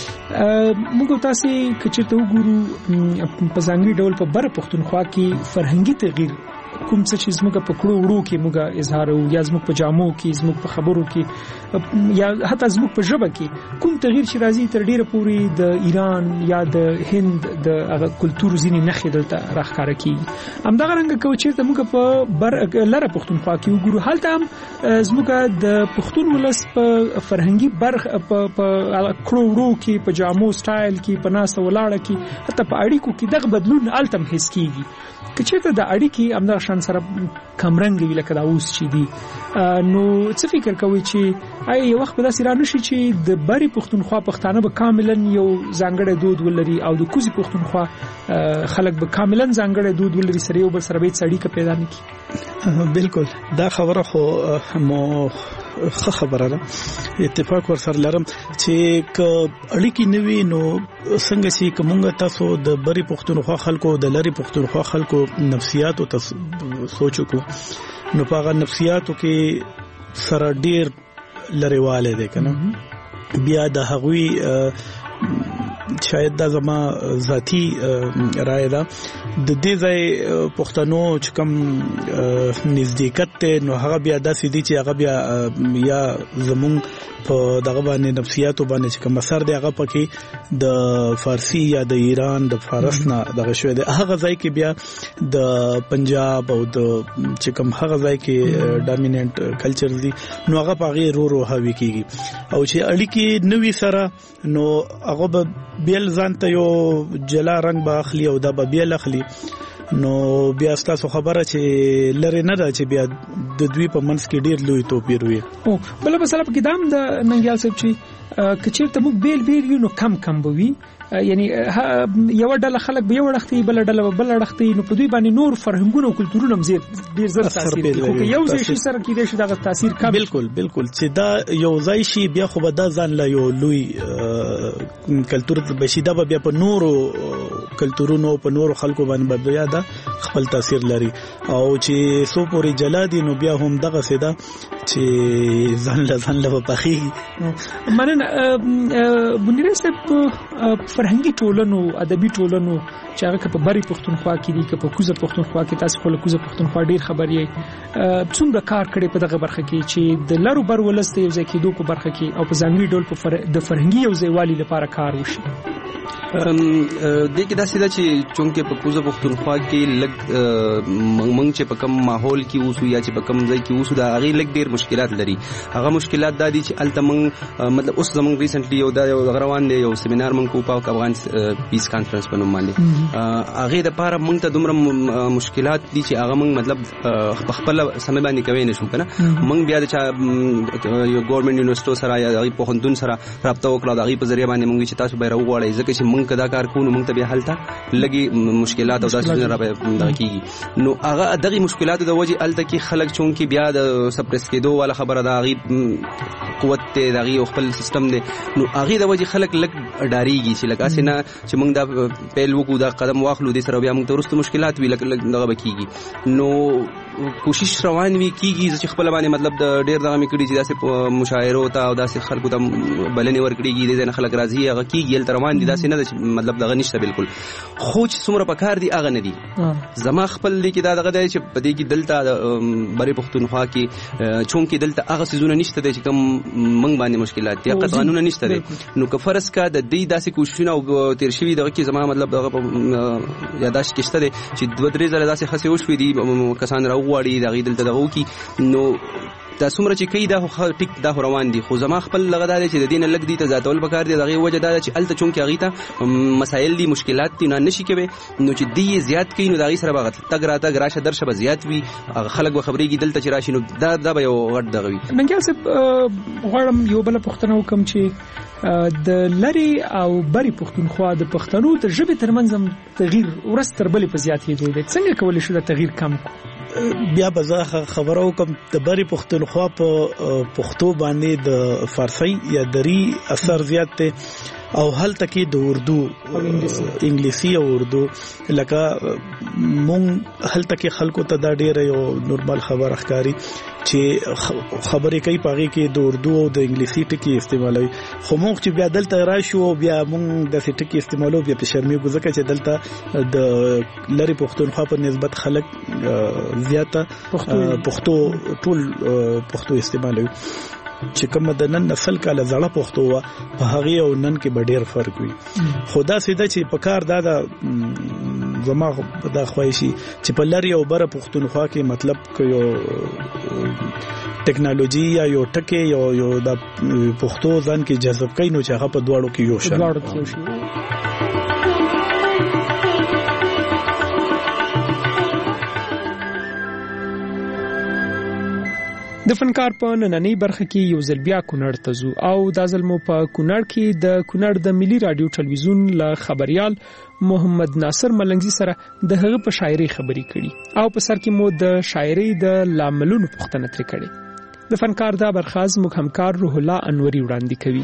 Speaker 15: موږ تاسې که چېرته وګورو په ځانګړي ډول په بره پښتونخوا کې فرهنګي تغییر کوم څه چې زموږ په کړو وړو کې موږ اظهار یا زموږ په جامو کې زموږ په خبرو کې یا حتی زموږ په ژبه کې کوم تغییر چې راځي تر ډیره پورې د ایران یا د هند د هغه کلتور ځینې نښې دلته راښکاره کیږي. همدغه رنګه که چېرته موږ په بر لره پښتونخوا کې وګورو هلته هم زموږ د پښتون ولس په فرهنګي برخه په کړو وړو کې په جامو سټایل کې په ناسته ولاړه کې حتی په اړیکو کې دغه بدلون هلته هم حس کیږي. که چېرته د اړیکې همدغه شان سره کمرنګ وي لکه دا اوس چې دي نو څه فکر کوئ چې آیا یو وخت به داسې را نه شي چې د بري پښتونخوا پښتانه به کاملا یو ځانګړی دود ولري او د کوزي پښتونخوا خلک به کاملا ځانګړی دود ولري سره یو بل سره به هیڅ اړیکه پیدا نه کړي؟
Speaker 16: بالکل دا خبره خو مو ښه خبره ده اتفاق ورسره لرم چې که اړیکې نه وي نو څنګه چې که مونږ تاسو د بري پښتونخوا خلکو د لري پښتونخوا خلکو نفسیاتو ته سوچ وکړو نو په هغه نفسیاتو کې سره ډیر لريواله دي کنه بیا د هغوی شاید دا زما ذاتی رائے ده د دې ځای پښتنو چې کوم نزدېکت ته نو هغه بیا داسې دي چې هغه بیا یا زمون په دغه باندې نفسیاتو باندې چې کوم اثر دی هغه پکې د فارسی یا د ایران د فارس نه دغه شوی دی هغه ځای کې بیا د پنجاب او د چې کوم هغه ځای کې ډامیننٹ کلچر دي نو هغه پغې رو رو هوي کیږي او چې اړیکې نوې سره نو هغه به بیل ځانته یو جلا رنگ به اخلي او دا به بیل اخلي نو بیا تاسو خبره چې لری نه ده چې بیا د دوی په منځ کې ډیر لوی توپیر وي.
Speaker 15: او بل په سره کې دام د ننګیال صاحب چې کچیرته موږ بیل بیل یو نو کم کم بوي یعنی یو ډله خلک به یو وړختي بل ډله بل وړختي نو په دوی باندې نور فرهنګونه او کلتورونه هم زیات ډیر زر تاثیر کوي یو ځای شي سره کې د شي دغه تاثیر کم.
Speaker 16: بالکل بالکل چې دا یو ځای شي بیا خو به دا ځان لا یو لوی کلتور بشیدا بیا په نورو کلتورونو په نورو خلکو باندې بیا دا خپل تاثیر لري او چې سو پورې جلا دي نو بیا هم دغه سیدا چې ځان له ځان له پخې
Speaker 15: مننه بنیره صاحب فرهنګي ټولنو ادبي ټولنو چې هغه په بری پښتونخوا کې دي که په کوزه پښتونخوا کې تاسو خو له کوزه پښتونخوا ډیر خبر یې څومره کار کړي په دغه برخه کې چې د لارو بر ولسته یو ځکه دوه په برخه کې او په ځانګړي ډول په د فرهنګي یو ځایوالي لپاره کار وشي.
Speaker 20: د کې داسې ده چې چونکې په کوزه پښتونخوا کې لږ موږ چې په کوم ماحول کې اوسو یا چې په کوم ځای کې اوسو دا هغې لږ ډېر مشکلات لري. هغه مشکلات دا دي چې هلته موږ مطلب اوس زموږ ریسنټلی یو دا یو روان دی یو سیمینار موږ کوو په افغان پیس کانفرنس په نوم باندې هغې دپاره موږ ته دومره مشکلات دي چې هغه موږ مطلب په خپله سمې باندې کوی نه شو که نه موږ بیا د چا یو ګورنمنټ یونیورسټو سره یا د هغې پوهنتون سره رابطه وکړه د هغې په ذریعه باندې موږ چې تاسو به یې راوغواړئ ځکه چې موږ کدا کار کوو نو موږ ته بیا هلته لږې مشکلات او داسې څیزونه را کېږي نو هغه دغې مشکلاتو د وجې هلته کې خلک چونکې بیا د سپریس کېدو والا خبره ده هغې قوت دی د هغې یو خپل سیسټم دی نو هغې د وجې خلک لږ ډارېږي چې لکه هسې نه چې موږ دا پیل وکړو دا قدم واخلو دې سره بیا موږ ته وروسته مشکلات وي لږ لږ دغه به کېږي نو کوشش روان وي کیږي چې خپل باندې مطلب د ډیر دغه مې کړي چې داسې مشاعرو ته او داسې خلکو ته بلنې ورکړيږي د ځین خلک راځي هغه کیږي تل روان دي داسې نه ده مطلب دغه نشته بالکل خو چې څومره پکار دي هغه نه دي زما خپل دي کې دا دغه دی چې په دې کې دلته بری پښتونخوا کې چون کې دلته هغه سيزونه نشته دي چې کوم منګ باندې مشکلات دي قانون نشته دي نو که فرض کا د دې داسې کوششونه او تیر شوی دغه کې زما مطلب دغه یاداش کېشته دي چې دوه درې ځله داسې خسي وشوي دي کسان راوغواړي دغه دلته دغه کی نو دا څومره چې کوي دا ټیک دا روان دي خو زما خپل لغه دا چې د دین لګ دي ته ذاتول بکار دي دغه وجه دا چې الته چون کې اغه ته مسائل دي مشکلات دي نه نشي کوي نو چې دی زیات کوي نو دا غي سره بغت تګ راته راشه درشه به زیات وي خلک به خبرېږي دلته چې راشي نو دا دا به یو غټ دغه وي
Speaker 15: ننګیال صاحب غواړم یو بل پښتنه وکم چې د لری او بری پښتونخوا د پښتنو د ژبې ترمنځ تغییر ورستر بلې په زیاتېدو دی څنګه کولی شو دا تغییر کم
Speaker 16: بیا به زه خبرو کوم د بری پښتونخوا په پښتو باندې د فارسی یا دری اثر زیات دی او هل تکي د اردو انګلیسي او اردو لکه مونږ هل تکي خلکو ته دا ډیره یو نورمال خبر ښکاری چې خبرې کوي پاږي کې د اردو او د انګلیسي ټکی استعمالوي خو مونږ چې بیا دلته راشو بیا مونږ د ټکی استعمالو بیا په شرمېږو ځکه چې دلته د لری پښتونخوا په نسبت خلک زیاته پښتو ټول پښتو استعمالوي چې کوم د نن نسل کاله زړه پښتو وا په هغه او نن کې به ډېر فرق وي خدا سیده چې په کار دا د زما د خوښي چې په لری او بره پښتونخوا کې مطلب کوي ټیکنالوژي یا یو ټکی یو یو د پښتو ځان کې جذب کوي نو چې هغه په دواړو کې یو شان
Speaker 15: د فنکار په نننۍ برخه کې یو ځل بیا کونړ ته ځو او دا ځل مو په کونړ کې د کونړ د ملي رادیو ټلویزیون له خبريال محمد ناصر ملنګزي سره د هغه په شاعري خبري کړي او په سر کې مو د شاعري د لاملونو پوښتنه ترې کړې د فنکار دا برخاز موږ همکار روح الله انوري وړاندې کوي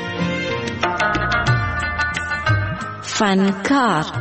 Speaker 19: فنکار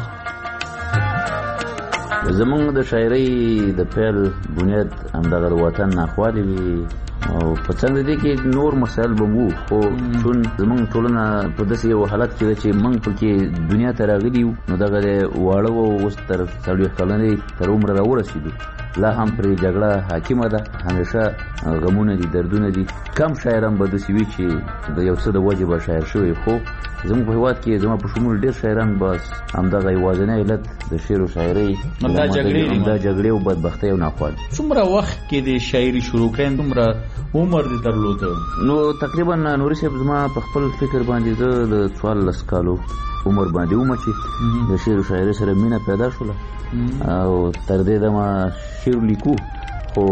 Speaker 17: زمونږ د شاعرۍ د پیل بنیاد همدغه د وطن ناخوالې وي او په څنګه دي کې نور مسایل به وو خو چون زمونږ ټولنه په داسې یو حالت کې ده چې موږ پکې دنیا ته راغلي یو نو دغه واړه و اوس تر څلوېښت کلنۍ تر عمره راورسېدو لا هم پرې جګړه حاکمه ده همیشه غمونه دي دردونه دي کم شاعران به داسې وي چې د یو څه د وجې به شاعر شوی خو زموږ په هېواد کې زما په شمول ډېر شاعران بس همدغه یوازینی علت د شعر و شاعرۍ
Speaker 21: دا جګړې
Speaker 17: دا جګړې او بدبختۍ او ناخوالي
Speaker 21: څومره وخت کې د شاعري شروع کړې دومره عمر دې درلوده
Speaker 17: نو تقریبا نوري صاحب زما په خپل فکر باندې زه د څوارلس کالو عمر باندې وم چې د شعر و شاعرۍ سره مینه پیدا شوله او تر دې دمه شعر لیکو خو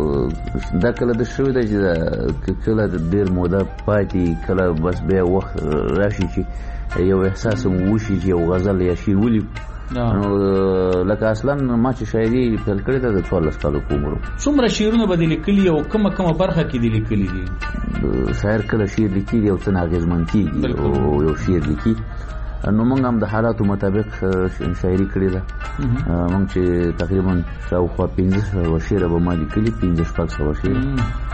Speaker 17: دا کله د شوی دی چې کله د ډېر موده پاتې کله بس بیا وخت راشي چې یو احساس مو وشي چې یو غزل یا شعر ولیکو نو لکه اصلا ما چې شاعري پیل کړې ده د څوارلس کالو په عمر
Speaker 21: څومره شعرونه به دې لیکلي او کومه کومه برخه کې دې لیکلي دي
Speaker 17: شاعر کله شعر لیکي یو څه اغېزمن کېږي او یو شعر لیکي نو موږ هم د حالاتو مطابق شاعري کړې ده موږ چې تقریبا شاوخوا پنځه سوه شعره به ما لیکلي پنځه شپږ سوه شعر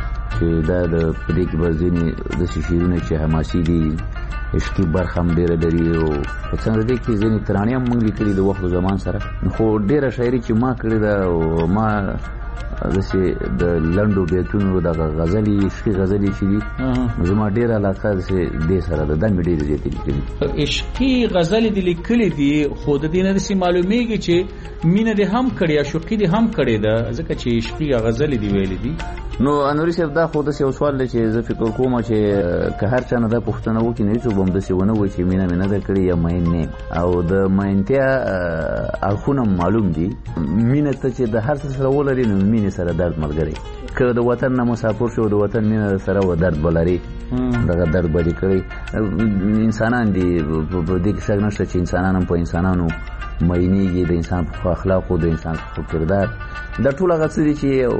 Speaker 17: چې دا د په دې کې به ځینې داسې شعرونه چې حماسي دي عشقي برخه هم ډېره لري او په څنګ دې کې ځینې ترانې هم موږ لیکلي د وخت و زمان سره خو ډېره شاعري چې ما کړې ده او ما داسې د لنډو بیتونو دغه غزلې عشقي غزلې چې دي زما ډېره علاقه داسې دې سره ده دا مې ډېرې زیاتې لیکلي
Speaker 21: عشقي غزلې دې لیکلې دي خو د دې نه داسې معلومېږي چې مینه دې هم کړې عشقي دې هم کړې ده ځکه چې عشقي غزلې دې ویلې دي
Speaker 17: نو انوري صاحب دا خو داسې یو سوال دی چې زه فکر کوم چې که هر چا نه دا پوښتنه وکړي نو هېڅوک به هم داسې ونه وایي چې مینه مې نه ده کړې یا مین نه او د مینتیا اړخونه معلوم دي مینه ته چې د هر څه سره ولري نو مینې سره درد ملګری که د وطن نه مسافر شو د وطن مینه سره و درد به لري دغه درد به دې کړی انسانان دي په دې کې شک نشته چې انسانان هم په انسانانو مینېږي د انسان په اخلاقو، د انسان په کردار. دا ټول هغه څه دي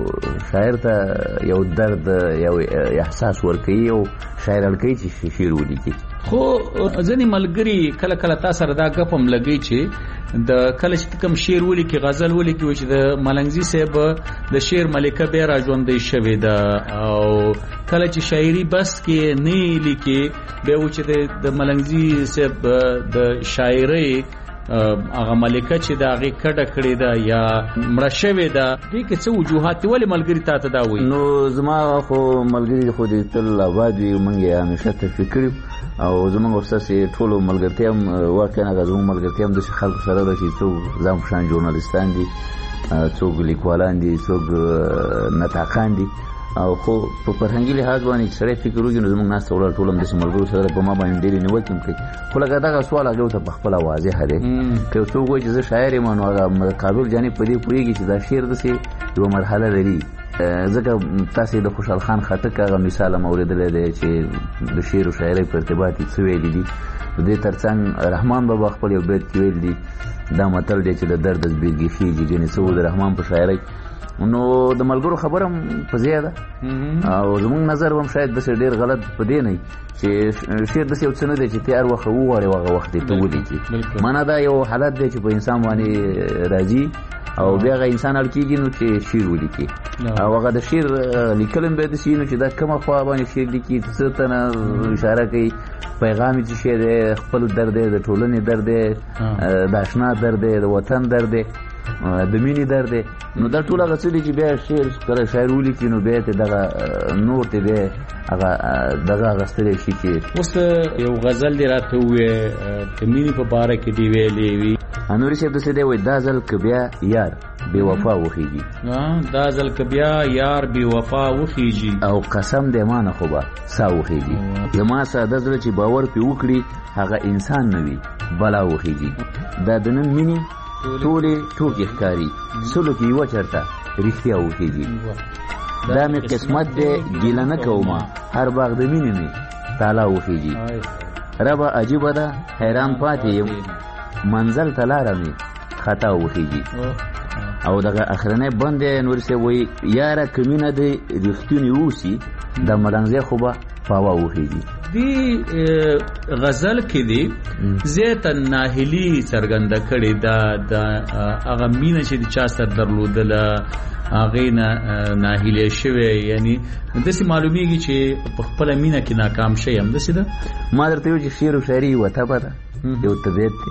Speaker 17: چې شاعر ته یو درد، یو احساس ورکوي او شاعر اړ کوي چې شعر ولیکي.
Speaker 21: خو ځینې ملګري کله کله تا سره دا ګپ هم لګوي چې د کله چې کوم شعر ولیکي، غزل ولیکي، و چې د ملنګزي صاحب د شعر ملکه بیا را ژوندۍ شوې ده، او کله چې شاعري بس کې نه لیکي بیا و چې د ملنګزي صاحب د شاعرۍ هغه ملکه چې د هغې کډه کړې ده یا مړه شوې ده، دې کې څه وجوهات دي؟ ولې ملګري تا ته دا وایي؟
Speaker 17: نو زما خو ملګري خو دې تل آباد وي، موږ یې همیشه تشویق کړي او زموږ او ستاسې ټولو ملګرتیا هم واقعا هغه زموږ ملګرتیا هم داسې خلکو سره ده چې څوک ځان په شان ژورنالستان دي، څوک لیکوالان دي، څوک نطاقان دي، او خو په فرهنګي لحاظ باندې چې سړی فکر وکړي نو زموږ ناسته ولاړ ټول هم داسې ملګرو سره په ما باندې ډېرې نیوکې هم کوي. خو لکه دغه سوال هغې ورته پخپله واضحه دی که یو څوک وایي چې زه شاعر یم نو هغه مقابل جانب په دې پوهېږي چې دا شعر داسې یوه مرحله لري. ځکه تاسې د خوشحال خان خټک هغه مثال هم اورېدلی دی چې د شعر و شاعرۍ په ارتباط یې څه ویلي دي. د دې تر څنګ رحمان بابا خپل یو بیت کې ویل دي، دا متل دی چې د درد از بیلګې خېږي، ګنې څه و د رحمان په شاعرۍ. نو د ملګرو خبره هم په ځای ده او زموږ نظر هم شاید داسې ډېر غلط په دې نه وي چې شعر داسې یو څه نه دی چې ته هر وخت وغواړې هغه وخت یې ته ولیکي. معنا دا یو حالت دی چې په انسان باندې راځي او بیا هغه انسان اړ کېږي نو چې شعر ولیکي، او هغه د شعر لیکل هم باید داسې وي نو چې دا کومه خوا باندې شعر لیکي، څه ته نه اشاره کوي، پیغام یې څه شی دی، خپل درد دی، د ټولنې درد دی، د اشنا درد دی، د وطن درد دی، د مینې درد دی. نو دا ټول هغه څه دي چې بیا شعر کله شاعر ولیکي نو بیا ته دغه نور ته بیا هغه دغه اخیستلی شي. چې
Speaker 21: اوس یو غزل دې راته ووایې د مینې په باره کې دې ویلې وي.
Speaker 17: نوري صاحب داسې دی وایي دا ځل که بیا یار بې وفا وخیږي،
Speaker 21: دا ځل که بیا یار بې وفا وخیږي،
Speaker 17: او قسم دی ما نه خو به سا وخیږي. زما ساده زړه چې باور پرې وکړي هغه انسان نه وي بلا وخیږي. دا د نن مینې ټولې ټوکې ښکاري، سلو کې یوه چرته رښتیا وخیږي. دا مې قسمت دی ګیله نه کومه، هر باغ د مینې مې تالا وخیږي. ربه عجیبه ده حیران پاتې یم، منزل ته لاره مې خطا وخیږي. او دغه اخرنی بند دی نور صاحب وایي یاره که مینه دې رښتونې اوسي د ملنګزی خو به پاوا وخیږي.
Speaker 21: دی غزل کې دی زیاته ناهیلي څرګنده کړې ده، د هغه مینه چې د چا سره درلودله هغې نه ناهیلی شوی، یعنی داسې معلومیږي چې په خپله مینه کې ناکام شوی هم داسې ده.
Speaker 17: ما درته ویل چې شعر و شاعري یوه طبع ده، یو طبیعت دی،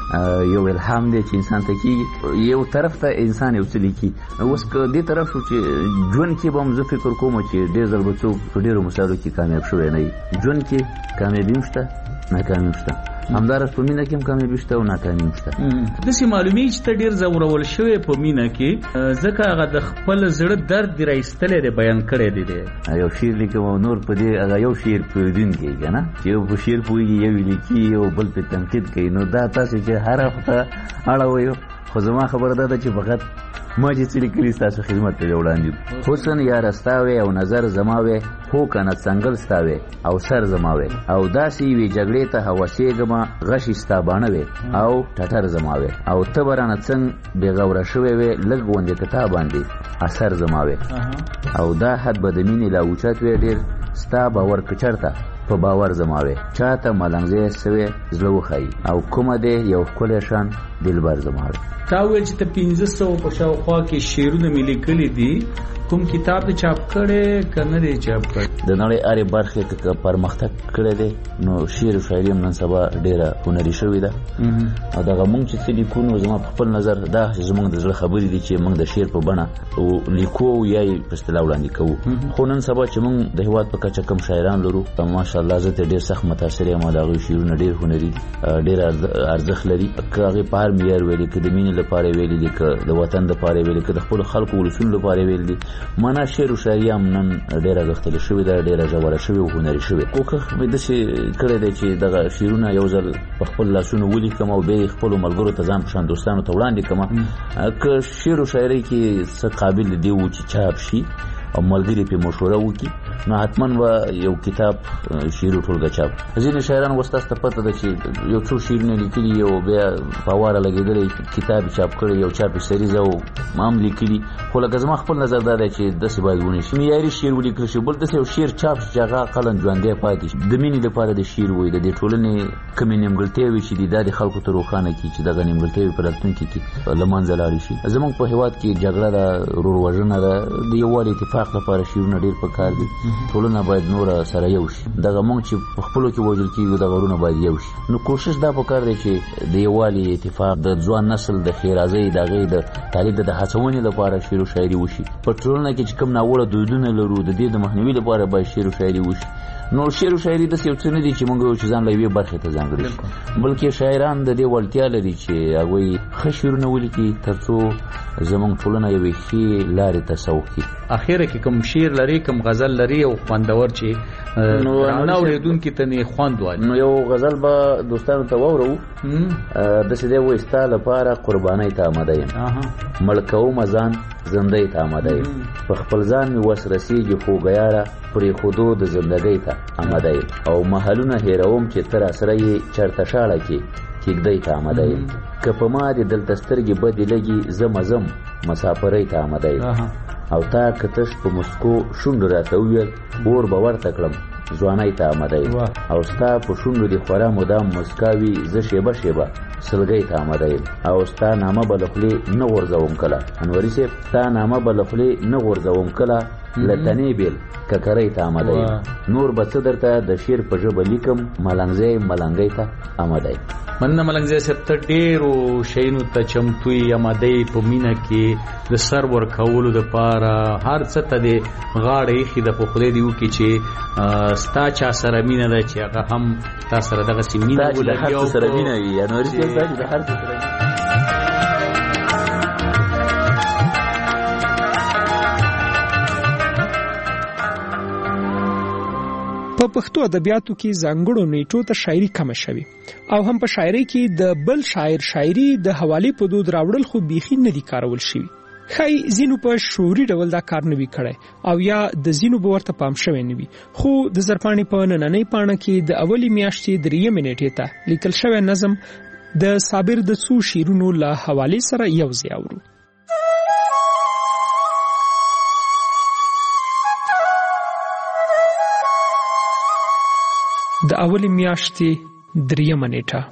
Speaker 17: یو الهام دی چې انسان ته کېږي. یو طرف ته انسان یو څه لیکي. اوس که دې طرف شو چې ژوند کې به هم زه فکر کوم چې ډېر ځل به څوک په ډېرو مسایلو کې کامیاب شوی نه وي. ژوند کې کامیابي هم شته، ناکامي هم شته، همداراز په مینه کې هم کامیابي شته او ناکامي هم شته.
Speaker 21: داسې معلومیږي چې ته ډېر ځورول شوی په مینه کې، ځکه هغه د خپل زړه درد دې راایستلی دی، بیان کړی دی دی.
Speaker 17: یو شعر لیکم او نور په دې هغه یو شعر پوهېدونکی که نه چې یو په شعر پوهېږي، یو یې لیکي، یو بل پرې تنقید کوي. نو دا تاسې چې هر هفته اړوئ، خو زما خبره دا ده چې فقط ما چې څه لیکلي ستاسو خدمت ته وړاندې. حسن یاره ستا وی او نظر زما وی، هو کنه څنګل ستا وی او سر زما وی، او داسې یوې جګړې ته هوسېږمه غشي ستا باڼه وی او ټټر زما وی، او ته به رانه څنګ بېغوره شوی وی لږ غوندې په تا باندې اثر زما وی، او دا حد به د مینې لا اوچت وی ډېر ستا باور که چېرته په باور زما وی، چاته ملنګزی سوی زړه وښایي، او کومه دی یو ښکلی شان دلبر زما وی.
Speaker 21: تا ویل چې ته پنځه سوه په شاوخوا کې شعرونه مې لیکلي دي، کوم کتاب دې چاپ کړی که نه دی چاپ کړی؟
Speaker 17: د نړۍ هرې برخې که پرمختګ کړی دی نو شعر و شاعري هم نن سبا ډېره هنري شوې ده. او دغه موږ چې څه لیکو نو زما په خپل نظر دا چې زموږ د زړه خبرې دي چې موږ د شعر په بڼه لیکو یا یې په اصطلاح وړاندې کوو. خو نن سبا چې موږ د هېواد په کچه کم شاعران لرو، ماشاءالله زه ته ډېر سخت متاثر یم. د هغوی شعرونه ډېر هنري دي، ډېر ارزښت لري. که هغې په هر معیار ویلي، که د مینې لپاره ویلي دي، که د وطن دپاره ویلي، که د خپلو خلکو ولسونو لپاره ویلي دي. معنا شعر و شاعري هم نن ډېره غښتلې شوې ده، ډېره ژوره شوې او هنري شوې. کوښښ مې داسې کړی دی چې دغه شعرونه یو ځل په خپل لاسونو ولیکم او بیا یې خپلو ملګرو ته ځان په شان دوستانو ته وړاندې کړم. که شعر و شاعرۍ کې څه قابل دی و چې چاپ شي او ملګري پرې مشوره وکړي نو حتما به یو کتاب شعري ټولګه چاپ. ځینې شاعران اوس تاسو ته پته ده چې یو څو شعرونه لیکلي او بیا په واره لګېدلی کتاب چاپ کړی، یو چاپ سریزه او مام لیکلي، خو لکه زما خپل نظر دا دی چې داسې باید ونې شي. معیاري شعر ولیکل شي، بل داسې یو شعر چاپ شي چې هغه عقلاً ژوندی پاتې شي. د مینې لپاره د شعر وایي، د دې ټولنې کومې نیمګړتیاوې چې دي دا د خلکو ته روښانه کړي چې دغه نیمګړتیاوې په راتلونکي کې له منځه لاړې شي. زموږ په هېواد کې جګړه ده، وروروژنه ده، د یووالي اتفاق لپاره شعرونه ډېر پکار دي. ټولنه باید نوره سره یو شي. دغه موږ چې په خپلو کې وژل کېږو دغه ورونه باید یو شي. نو کوشش دا پکار دی چې د یووالي اتفاق د ځوان نسل د ښېرازۍ د هغې د تعلیم د هڅونې لپاره شعر و شاعري وشي. په ټولنه کې چې کوم ناوړه دودونه لرو د دې د مخنیوي لپاره باید شعر و شاعري وشي. نو شعر و شاعري داسې یو څه نه دي چې موږ وایو چې ځان له یوې برخې ته ځانګړي شي، بلکې شاعران د دې وړتیا لري چې هغوی ښه شعرونه ولیکي تر څو زموږ ټولنه یوې ښې لارې ته سوق کړي.
Speaker 21: اخیره کې کوم شعر لري، کوم غزل لري او خوندور چې نه اورېدونکي ته نه خوند وایي؟
Speaker 17: نو یو غزل به دوستانو ته واورو. داسې دی وایي: ستا لپاره قربانۍ ته آمده یم، مړ کوم ځان زندۍ ته آمده یم، په خپل ځان مې وس رسېږي خوږه یاره پرېښودو د زندګۍ ته آمده یم، او محلونه هېروم چې ته راسره یې چرته شاړه کې کېږدۍ ته آمده یم، که په ما دې دلته سترګې بدې لګي زه مزم مسافرۍ ته آمده یم، او تا که تش په مسکو شونډو راته وویل اور به ورته کړم ځوانۍ ته آمده یم، او ستا په شونډو دې خورا مدام مسکاوي زه شیبه شیبه سلګۍ ته آمده یم، او ستا نامه به له خولې نه غورځوم کله. انوري صاحب، ستا نامه به له خولې نه غورځوم کله، له تنې بیل ککرۍ ته آمده یم، نور به څه درته د شعر په ژبه لیکم ملنګزی ملنګۍ ته آمده یم.
Speaker 21: مننه ملنګزی صاحب، ته ډېرو شیانو ته چمتو یې، آماده یې په مینه کې د سر ورکولو دپاره، هر څه ته دې غاړه ایښې ده. په خدای دې وکړي چې ستا چا سره مینه ده چې هغه هم تا سره دغسې مینه ولري او
Speaker 17: سره مینه وي. انوري صاحب، دا چې د هر څه سره
Speaker 15: په پښتو ادبیاتو کې ځانګړو نیټو ته شاعري کمه شوې او هم په شاعري کې د بل شاعر شاعري د حوالې په دود راوړل خو بیخي نه دي کارول شوي. خای زینو په شعوري ډول دا کار نه وی کړی او یا د زینو به ورته پام شوی نه وي، خو د زرپاڼې په نننۍ پاڼه کې د اولې میاشتې درېیمې نیټې ته لیکل شوی نظم د صابر د څو شعرونو له حوالې سره یو ځای اورو. د اولې میاشتې درېیمه نیټه.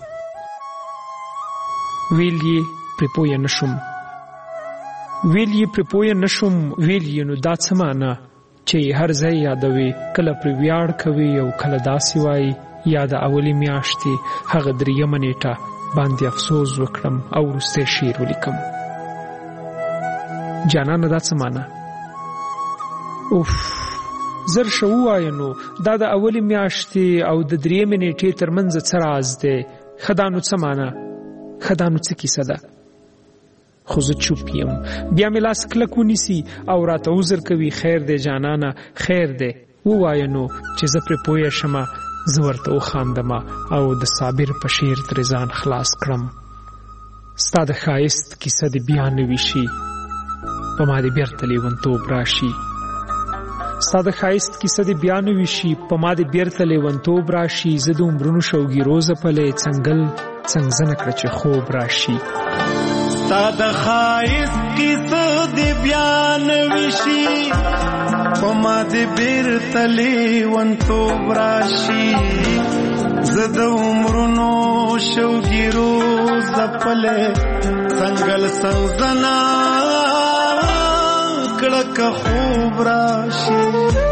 Speaker 15: ویل یې پرې پوه نشم، ویل یې پرې پوه نشم، ویل یې نو دا څه معنی چې هر ځای یادوي، کله پرې ویاړ کوي او کله داسې وایي یا د اولې میاشتې هغه درېیمه نیټه باندې افسوس وکړم او وروستی شعر ولیکم. جانانه دا څه معنی؟ اوف، زر شو ووایه نو دا د اولې میاشتې او د درېیمې نیټې ترمنځ څه راز دی؟ ښه دا نو څه معنی؟ ښه دا نو څه کیسه ده؟ خو زه چوپ یم. بیا مې لاس کلک ونیسي او راته عذر کوي. خیر دی جانانه، خیر دی، ووایه نو چې زه پرې پوه شمه. زه ورته وخاندمه او د صابر په شعر ترې ځان خلاص کړم. ستا د ښایست کیسه دې بیا نوي شي، په ما دې بیرته لیونتوب راشي. ستا د ښایست کیسه دې بیا نوي شي، په ما دې بیرته لیونتوب راشي. زه د عمرونو شوګیرو ځپلی څنګل څنګزنه کړه چې خوب راشي.
Speaker 3: ستا د ښایست کیسه دې بیا نوي شي، په ما دې بیرته لیونتوب راشي. زه د عمرونو شوګیرو ځپلی څنګل څنګزنه کړه که خوب راشي.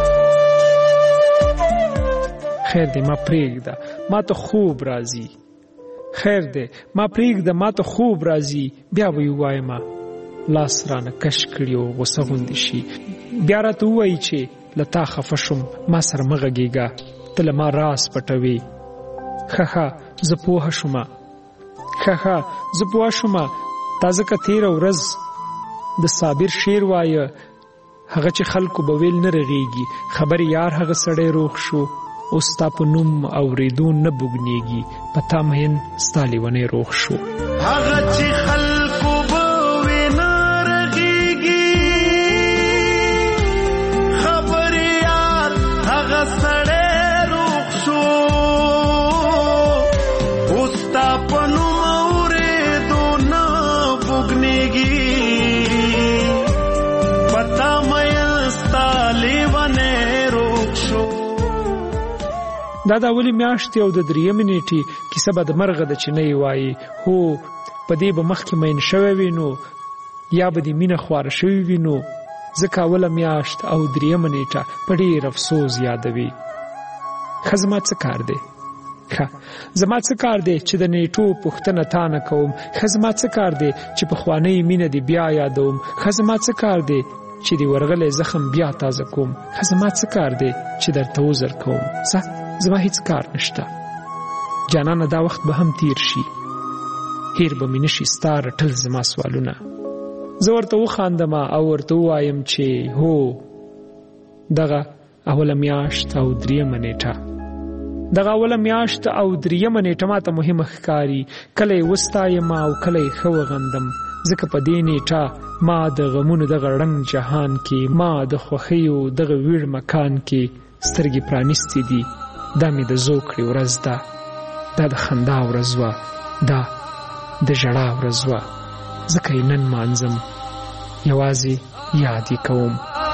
Speaker 15: خیر دی ما پرېږده، ما ته خوب راځي. خیر دی ما پرېږده، ما ته خوب راځي. بیا به یې ووایم لاس رانه کش کړي او غوسه غوندې شي. بیا راته ووایي چې له تا خفه شوم، ما سره مه غږېږه، ته له ما راز پټوې. ښه ښه زه پوهه شومه، ښه ښه زه پوه شومه. تا ځکه تېره ورځ د صابر شعر وایه، هغه چې خلکو به ویل نه رغېږي، خبر یار هغه سړی روغ شو، اوس ستا په نوم اورېدو نه بوږنېږي، په تا مین ستا لیونی روغ شو.
Speaker 3: هغه چې خلکو به وی نه رغېږي، خبر یار
Speaker 15: دا د اولې میاشتې او د درېیمې نیټې کیسه به د مرغه د چینۍ وایي. هو په دې به مخکې مین شوی وي نو یا به د مینه خواره شوي وي نو ځکه اوله میاشت او درېیمه نیټه په ډېر افسوس یادوي. ښه زما څه کار دی؟ ښه زما څه کار دی چې د نیټو پوښتنه تا نه کوم؟ ښه زما څه کار دی چې پخوانۍ مینه دې بیا یادوم؟ ښه زما څه کار دی چې د ورغلی زخم بیا تازه کوم؟ ښه زما څه کار دی چې درته عذر کوم؟ څه زما هیڅ کار نشته. جانانه دا وخت به هم تیر شي، هیر به مې نشي ستا رټل زما سوالونه. زه ورته وخاندم او ورته ووایم چې هو دغه اوله میاشت او درېیمه نیټه دغه اوله میاشت او درېیمه نیټه ماته مهمه ښکاري. کله یې وستایم او کله یې ښه وغندم، ځکه په دې نیټه ما د غمونو دغه رنګ جهان کې، ما د خوښیو دغه ویړ مکان کې سترګې پرانیستې دي. دا مې د زوکړې ورځ ده، دا د خندا ورځ وه، دا د ژړا ورځ وه، ځکه یې نن مانځم، یوازې یاد یې کوم.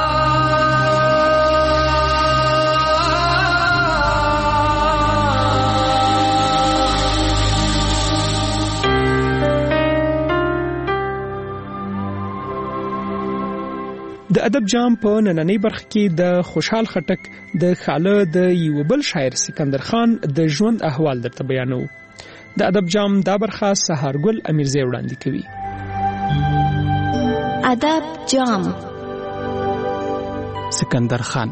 Speaker 15: د ادب جام په نننۍ برخه کې د خوشحال خټک د خاله د یو بل شاعر سکندر خان د ژوند احوال درته بیانو. د ادب جام دا برخه سهارګل امیرزی وړاندې کوي.
Speaker 19: ادب جام.
Speaker 18: سکندر خان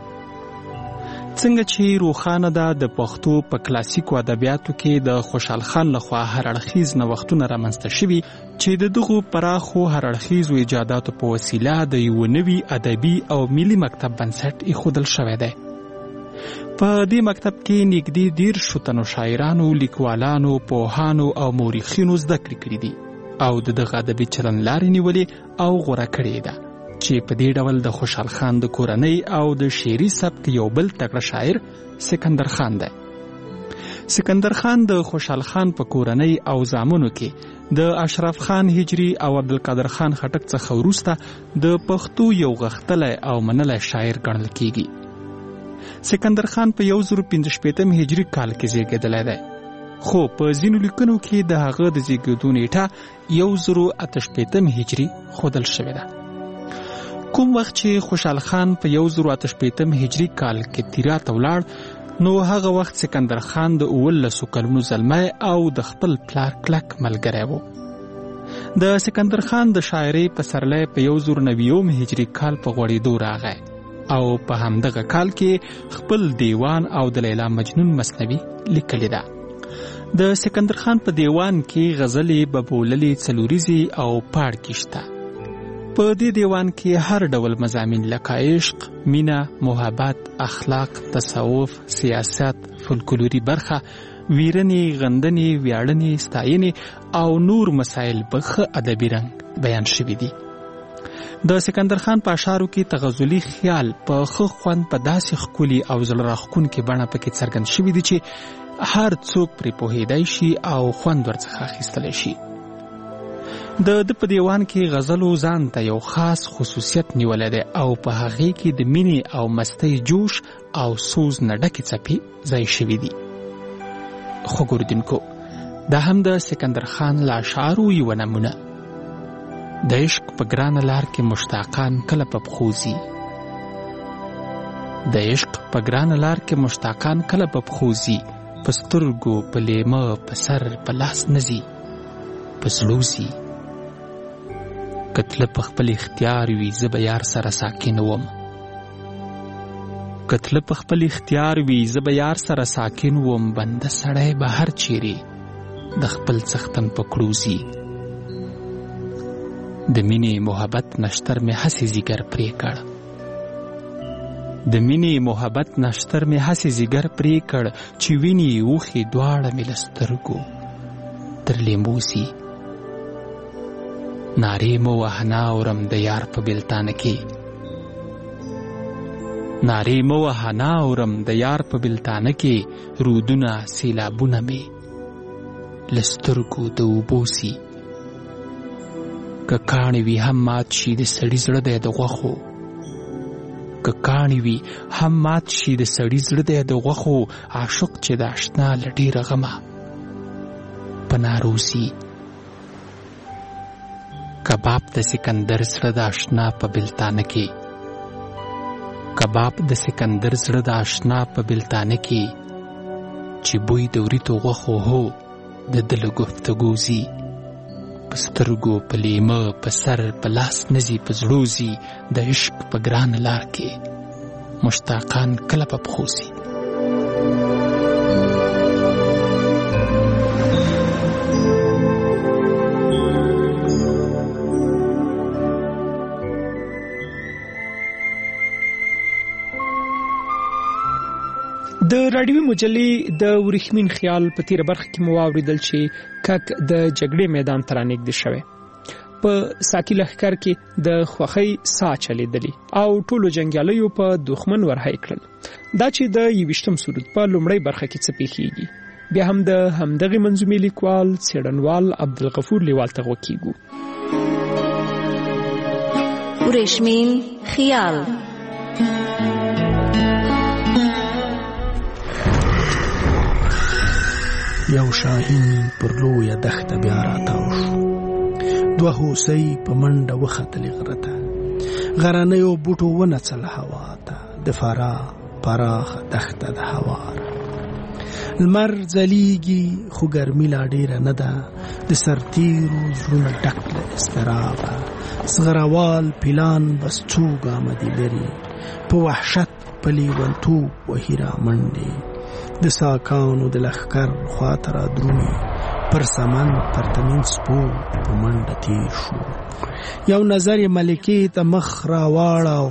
Speaker 18: څنګه چې روښانه ده د پښتو په کلاسیکو ادبیاتو کې د خوشحال خان لخوا هر اړخیز نوښتونه رامنځته شوي چې د دغو پراخو هر اړخیزو ایجاداتو په وسیله د یو نوي ادبي او ملي مکتب بنسټ ایښودل شوی دی. په دې مکتب کې نږدې دېرشو تنو شاعرانو، لیکوالانو، پوهانو او مورخینو زده کړې کړي دي او د دغه ادبي چلن لارې نیولې او غوره کړې ده چې په دې ډول د خوشحال خان د کورنۍ او د شعري سبک یو بل تکړه شاعر سکندر خان دی. سکندر خان د خوشحال خان په کورنۍ او زامنو کې د اشرف خان هجری او عبدالقادر خان خټک څخه وروسته د پښتو یو غښتلی او منلی شاعر ګڼل کیږي. سکندر خان په یو زرو پنځه شپېتم هجري کال کې زیږېدلی دی، خو په ځینو لیکنو کې د هغه د زیږېدو نیټه یو زرو اته شپېتم هجري ښودل شوې ده. کوم وخت چې خوشحال خان په یو زرو اته شپېتم هجري کال کې تیرا ته ولاړ، نو هغه وخت سکندر خان د اوولسو کلونو زلمی او د خپل پلار کلک ملګری و. د سکندر خان د شاعرۍ پسرلی په یو زرو نوېم هجري کال په غوړېدو راغی او په همدغه کال کې خپل دیوان او د لیلا مجنون مثنوي لیکلې ده. د سکندر خان په دیوان کې غزلې، ببوللې، څلوریزې او پاړکي شته. په دې دیوان کې هر ډول مضامین لکه عشق، مینه، محبت، اخلاق، تصوف، سیاست، فولکلوري برخه، ویرنې، غندنې، ویاړنې، ستاینې او نور مسایل په ښه ادبي رنګ بیان شوي دي. د سکندر خان په اشعارو کې تغزلي خیال په ښه خوند په داسې ښکلي او زړه راښکونکې بڼه پکې څرګند شوي دي چې هر څوک پرې پوهېدی شي او خوند ورڅخه اخیستلی شي. د ده په دیوان کې غزلو ځان ته یو خاص خصوصیت نیولی دی او په هغې کې د مینې او مستۍ جوش او سوز نه ډکې څپې ځای شوي دي. خو ګوردونکو، دا هم د سکندر خان له اشعارو یوه نمونه. د عشق په ګرانه لار کې مشتاقان کله په پښو ځي، د عشق په ګرانه لار کې مشتاقان کله په پښو ځي، په سترګو، په لیمه، په سر، په لاس نه ځي، په زړو ځي. که تله په خپل اختیار وي زه به یار سره ساکن وم، که تله په خپل اختیار وي زه به یار سره ساکن وم، بنده سړی به هر چیرې د خپل څښتن په کړو ځي. د مینې محبت نشتر مې هسې ځیګر پرې کړ، د مینې محبت نشتر مې هسې ځیګر پرې کړ، چې وینې اوښې دواړه مې له سترګو تر لیمو ځي. نارې مه وهه نه اورم د یار په بېلتانه کې، نارې مه وهه نه اورم د یار په بېلتانه کې، رودونه سیلابونه مې له سترګو د اوبو ځي. که کاڼې وي هم مات شي د سړي زړه دی د غوښو، که کاڼي وي هم مات شي د سړي زړه دی د غوښو عاشق چې د اشنا له ډېره غمه په ناروزي کباب د سکندر زړه د اشنا په بلتانه کې کباب د سکندر زړه د اشنا په بلتانه کې چې بوی د وریتو غوښو هو د ده له گفتګو ځي په سترګو په لیمه په سر په لاس نځي په زړو ځي د عشق په ګرانه لار کې مشتاقان کله په پښو ځي.
Speaker 15: د راډیوي مجلې د ورېښمین خیال په تیره برخه کې مو واورېدل چې کک د جګړې میدان ته رانږدې شوی په ساقي لښکر کې د خوښۍ ساه چلېدلې او ټولو جنګیالیو په دښمن ورهی کړل. دا چې د یویشتم سرود په لومړۍ برخه کې څه پیښیږي بیا هم د همدغې منظومې لیکوال څېړنوال عبدالغفور لیوال ته غوږ کېږو.
Speaker 19: ورېښمین خیال
Speaker 16: یو شاهین پر لویه دښته بیا راتاو شو. دوه هوسۍ په منډه وختلې غره ته. غرنیو بوټو ونڅله هوا ته د فرا پراخه دښته د هوار. لمر ځلیږي خو ګرمي لا ډېره نه ده. د سرتیرو زړونه ډک له اضطرابه. زغروال پیلان بس څو ګامه دي لرې. په وحشت په لیونتوب وهي رامنډې. د ساکانو د لښکر خواته را درومي. پر سمن پرتمین سپور په منډه تیر شو. یو نظر یې ملکې ته مخ راواړاو.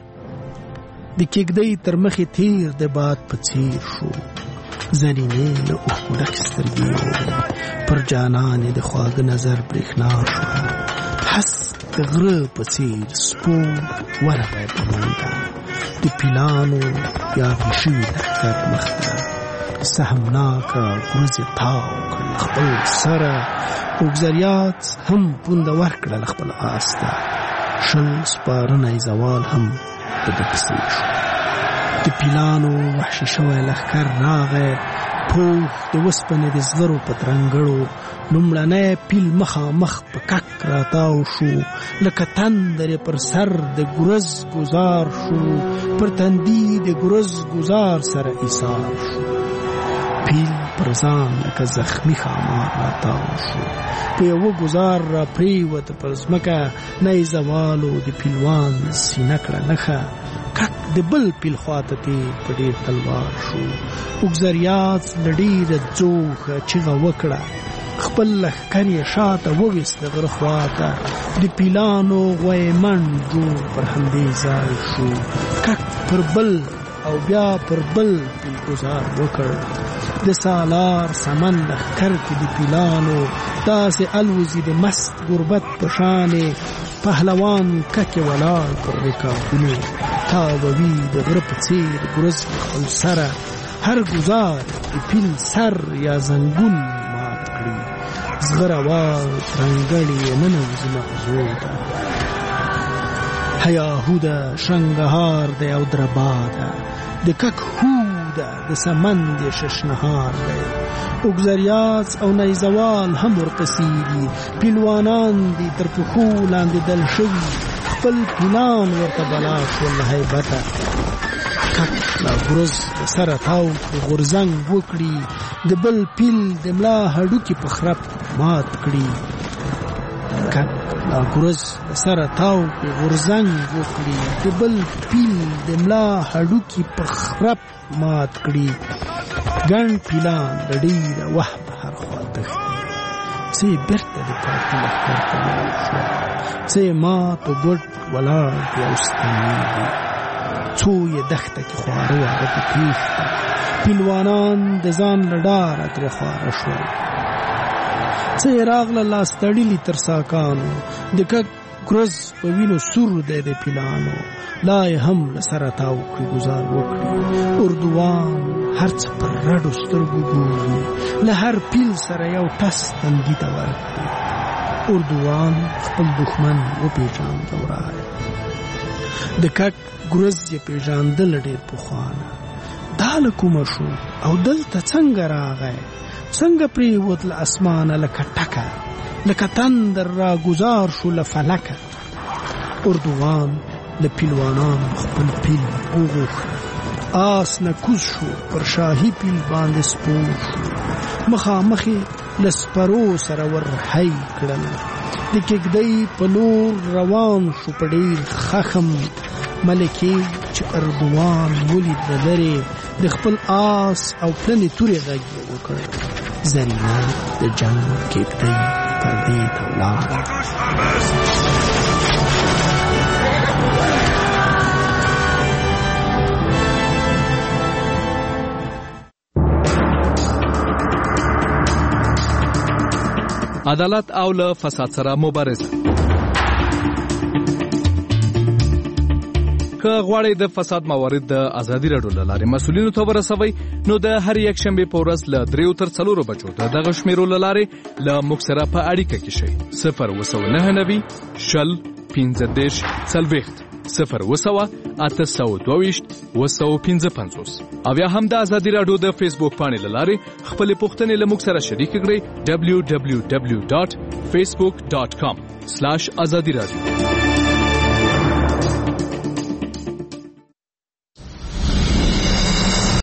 Speaker 16: د کېږدۍ تر مخې تیر د باد په څیر شو. زرینې له اوښکو ډکې سترګې وې. پر جانان یې د خواږه نظر برېښنا شوه. حس د غره په څیر سپور ورغی په منډه. د پیلانو یاغي شوي لښکر مخ ته سهمناکه ګروزې تاو کړل خپل سره. اوګزریات هم پونده ورکړل خپل آس ته. شل سپارنی زوال هم په ده پسې شو. د پیلانو وحشي شوی لښکر راغی. پوخ د وسپنې د زغرو په ترنګړو. لومړنی پیل مخامخ په کک راتاو شو. لکه تندر پر سر د ګرز گزار شو. پر تندي د ګرز گزار سره ایثار شو. پیل پر ځان لکه زخمی ښامار راتاو شو. په یوه ګزار را پریوت پر ځمکه. نه زوالو د پیلوان سینه کړه نښه. کک د بل پیل خواته تیر په ډېر تلوار شو. اوګزریات له ډېره ځوښه چیغه وکړه. خپل لښکر یې شاته وویست د غره خواته. د پیلانو غوی منډ جوړ پر همدې ځای شو. کک پر بل او بیا پر بل پیل ګزار وکړ. د سالار سمن لښکر کې د پیلانو داسې الوزي د مست غربت په شانې. پهلوان ککې ولاړ پر رکابونو. تاووي د غره په څېر ګرز خپل سره. هر ګزار د پیل سر یا زنګون مات کړي. زغروال ترنګړې ننوځي مغزو ته. هیاهو ده شنګهار دی او دربا ده. د کک هو ده د سمن د ششنهار دی. اوګزریات او نیزوال هم ورپسې دي. پیلوانان دي تر پښو لاندې دل شوي. خپل پیلان ورته بلا شول له هیبته. کک لا ګرز د سره تاو کړي غورځنګ وکړي. د بل پیل د ملا هډوکي په خرپ مات کړي. کک لا ګرز د سره تاو کړي غورځنګ وکړي. د بل پیل د ملا هډوکي په خرپ مات کړي. ګڼ پیلان د ډېره وهمه هر خوا تښتي. څه یې بېرته د پاکي لښکر ته ولاړ شو. څه یې ما په ګوټ ولاړ دي او ستنېږي. څو یې دښته کې خواره واده په تېښته. پیلوانان د ځان له ډاره ترې خواره شول. څه یې راغله لاس تړلي تر ساکانو. د کک ګرز په وینو سور دی د پیلانو. لا یې هم له سره تاو کړي ګزار وکړي. اردوان هر څه پر رډو سترګو ګوري. له هر پیل سره یو ټس تندي ته ورکړي. اردوان خپل دښمن وپېژانده ورایه. د کک ګرز یې پیژاندل ډېر پخوانه دا له کومه شو او دلته څنګه راغی څنګه پریوت له اسمانه لکه ټکه لکه تندر را گذار شو له فلکه اردوغان له پیلوانان خپل پیل وغوښت آس نه کوز شو پر شاهي پیل باندې سپور شو مخامخ یې له سپرو سره ور هی کړل د کېږدۍ په لور روان شو په ډېر خښم ملکې چې اردوان ولید د لرې د خپل آس او پلنې تورې غږ یې وکړ زرینا د جنګ کېږدۍ پردې ته ولاړه
Speaker 2: عدالت او له فساد سره مبارزه. که غواړئ د فساد موارد د ازادي راډیو له لارې مسؤلینو ته ورسوئ نو د هر یک شنبې په ورځ له دریو تر څلورو بجو د دغه شمیرو له لارې له موږ سره په اړیکه کې شئ. صفر اوه سوه نهه نوي شل پنځه دېرش څلوېښت صفر اوه سوه اته سوه دوه ویشت اوه سوه پنځه پنځوس او یا هم د ازادي راډیو د فیسبوک پاڼې له لارې خپلې پوښتنې له موږ سره شریکې کړئ. ډبلیو ډبلیو ډبلیو ډاټ فیسبوک ډاټ کام سلاش ازادي راډیو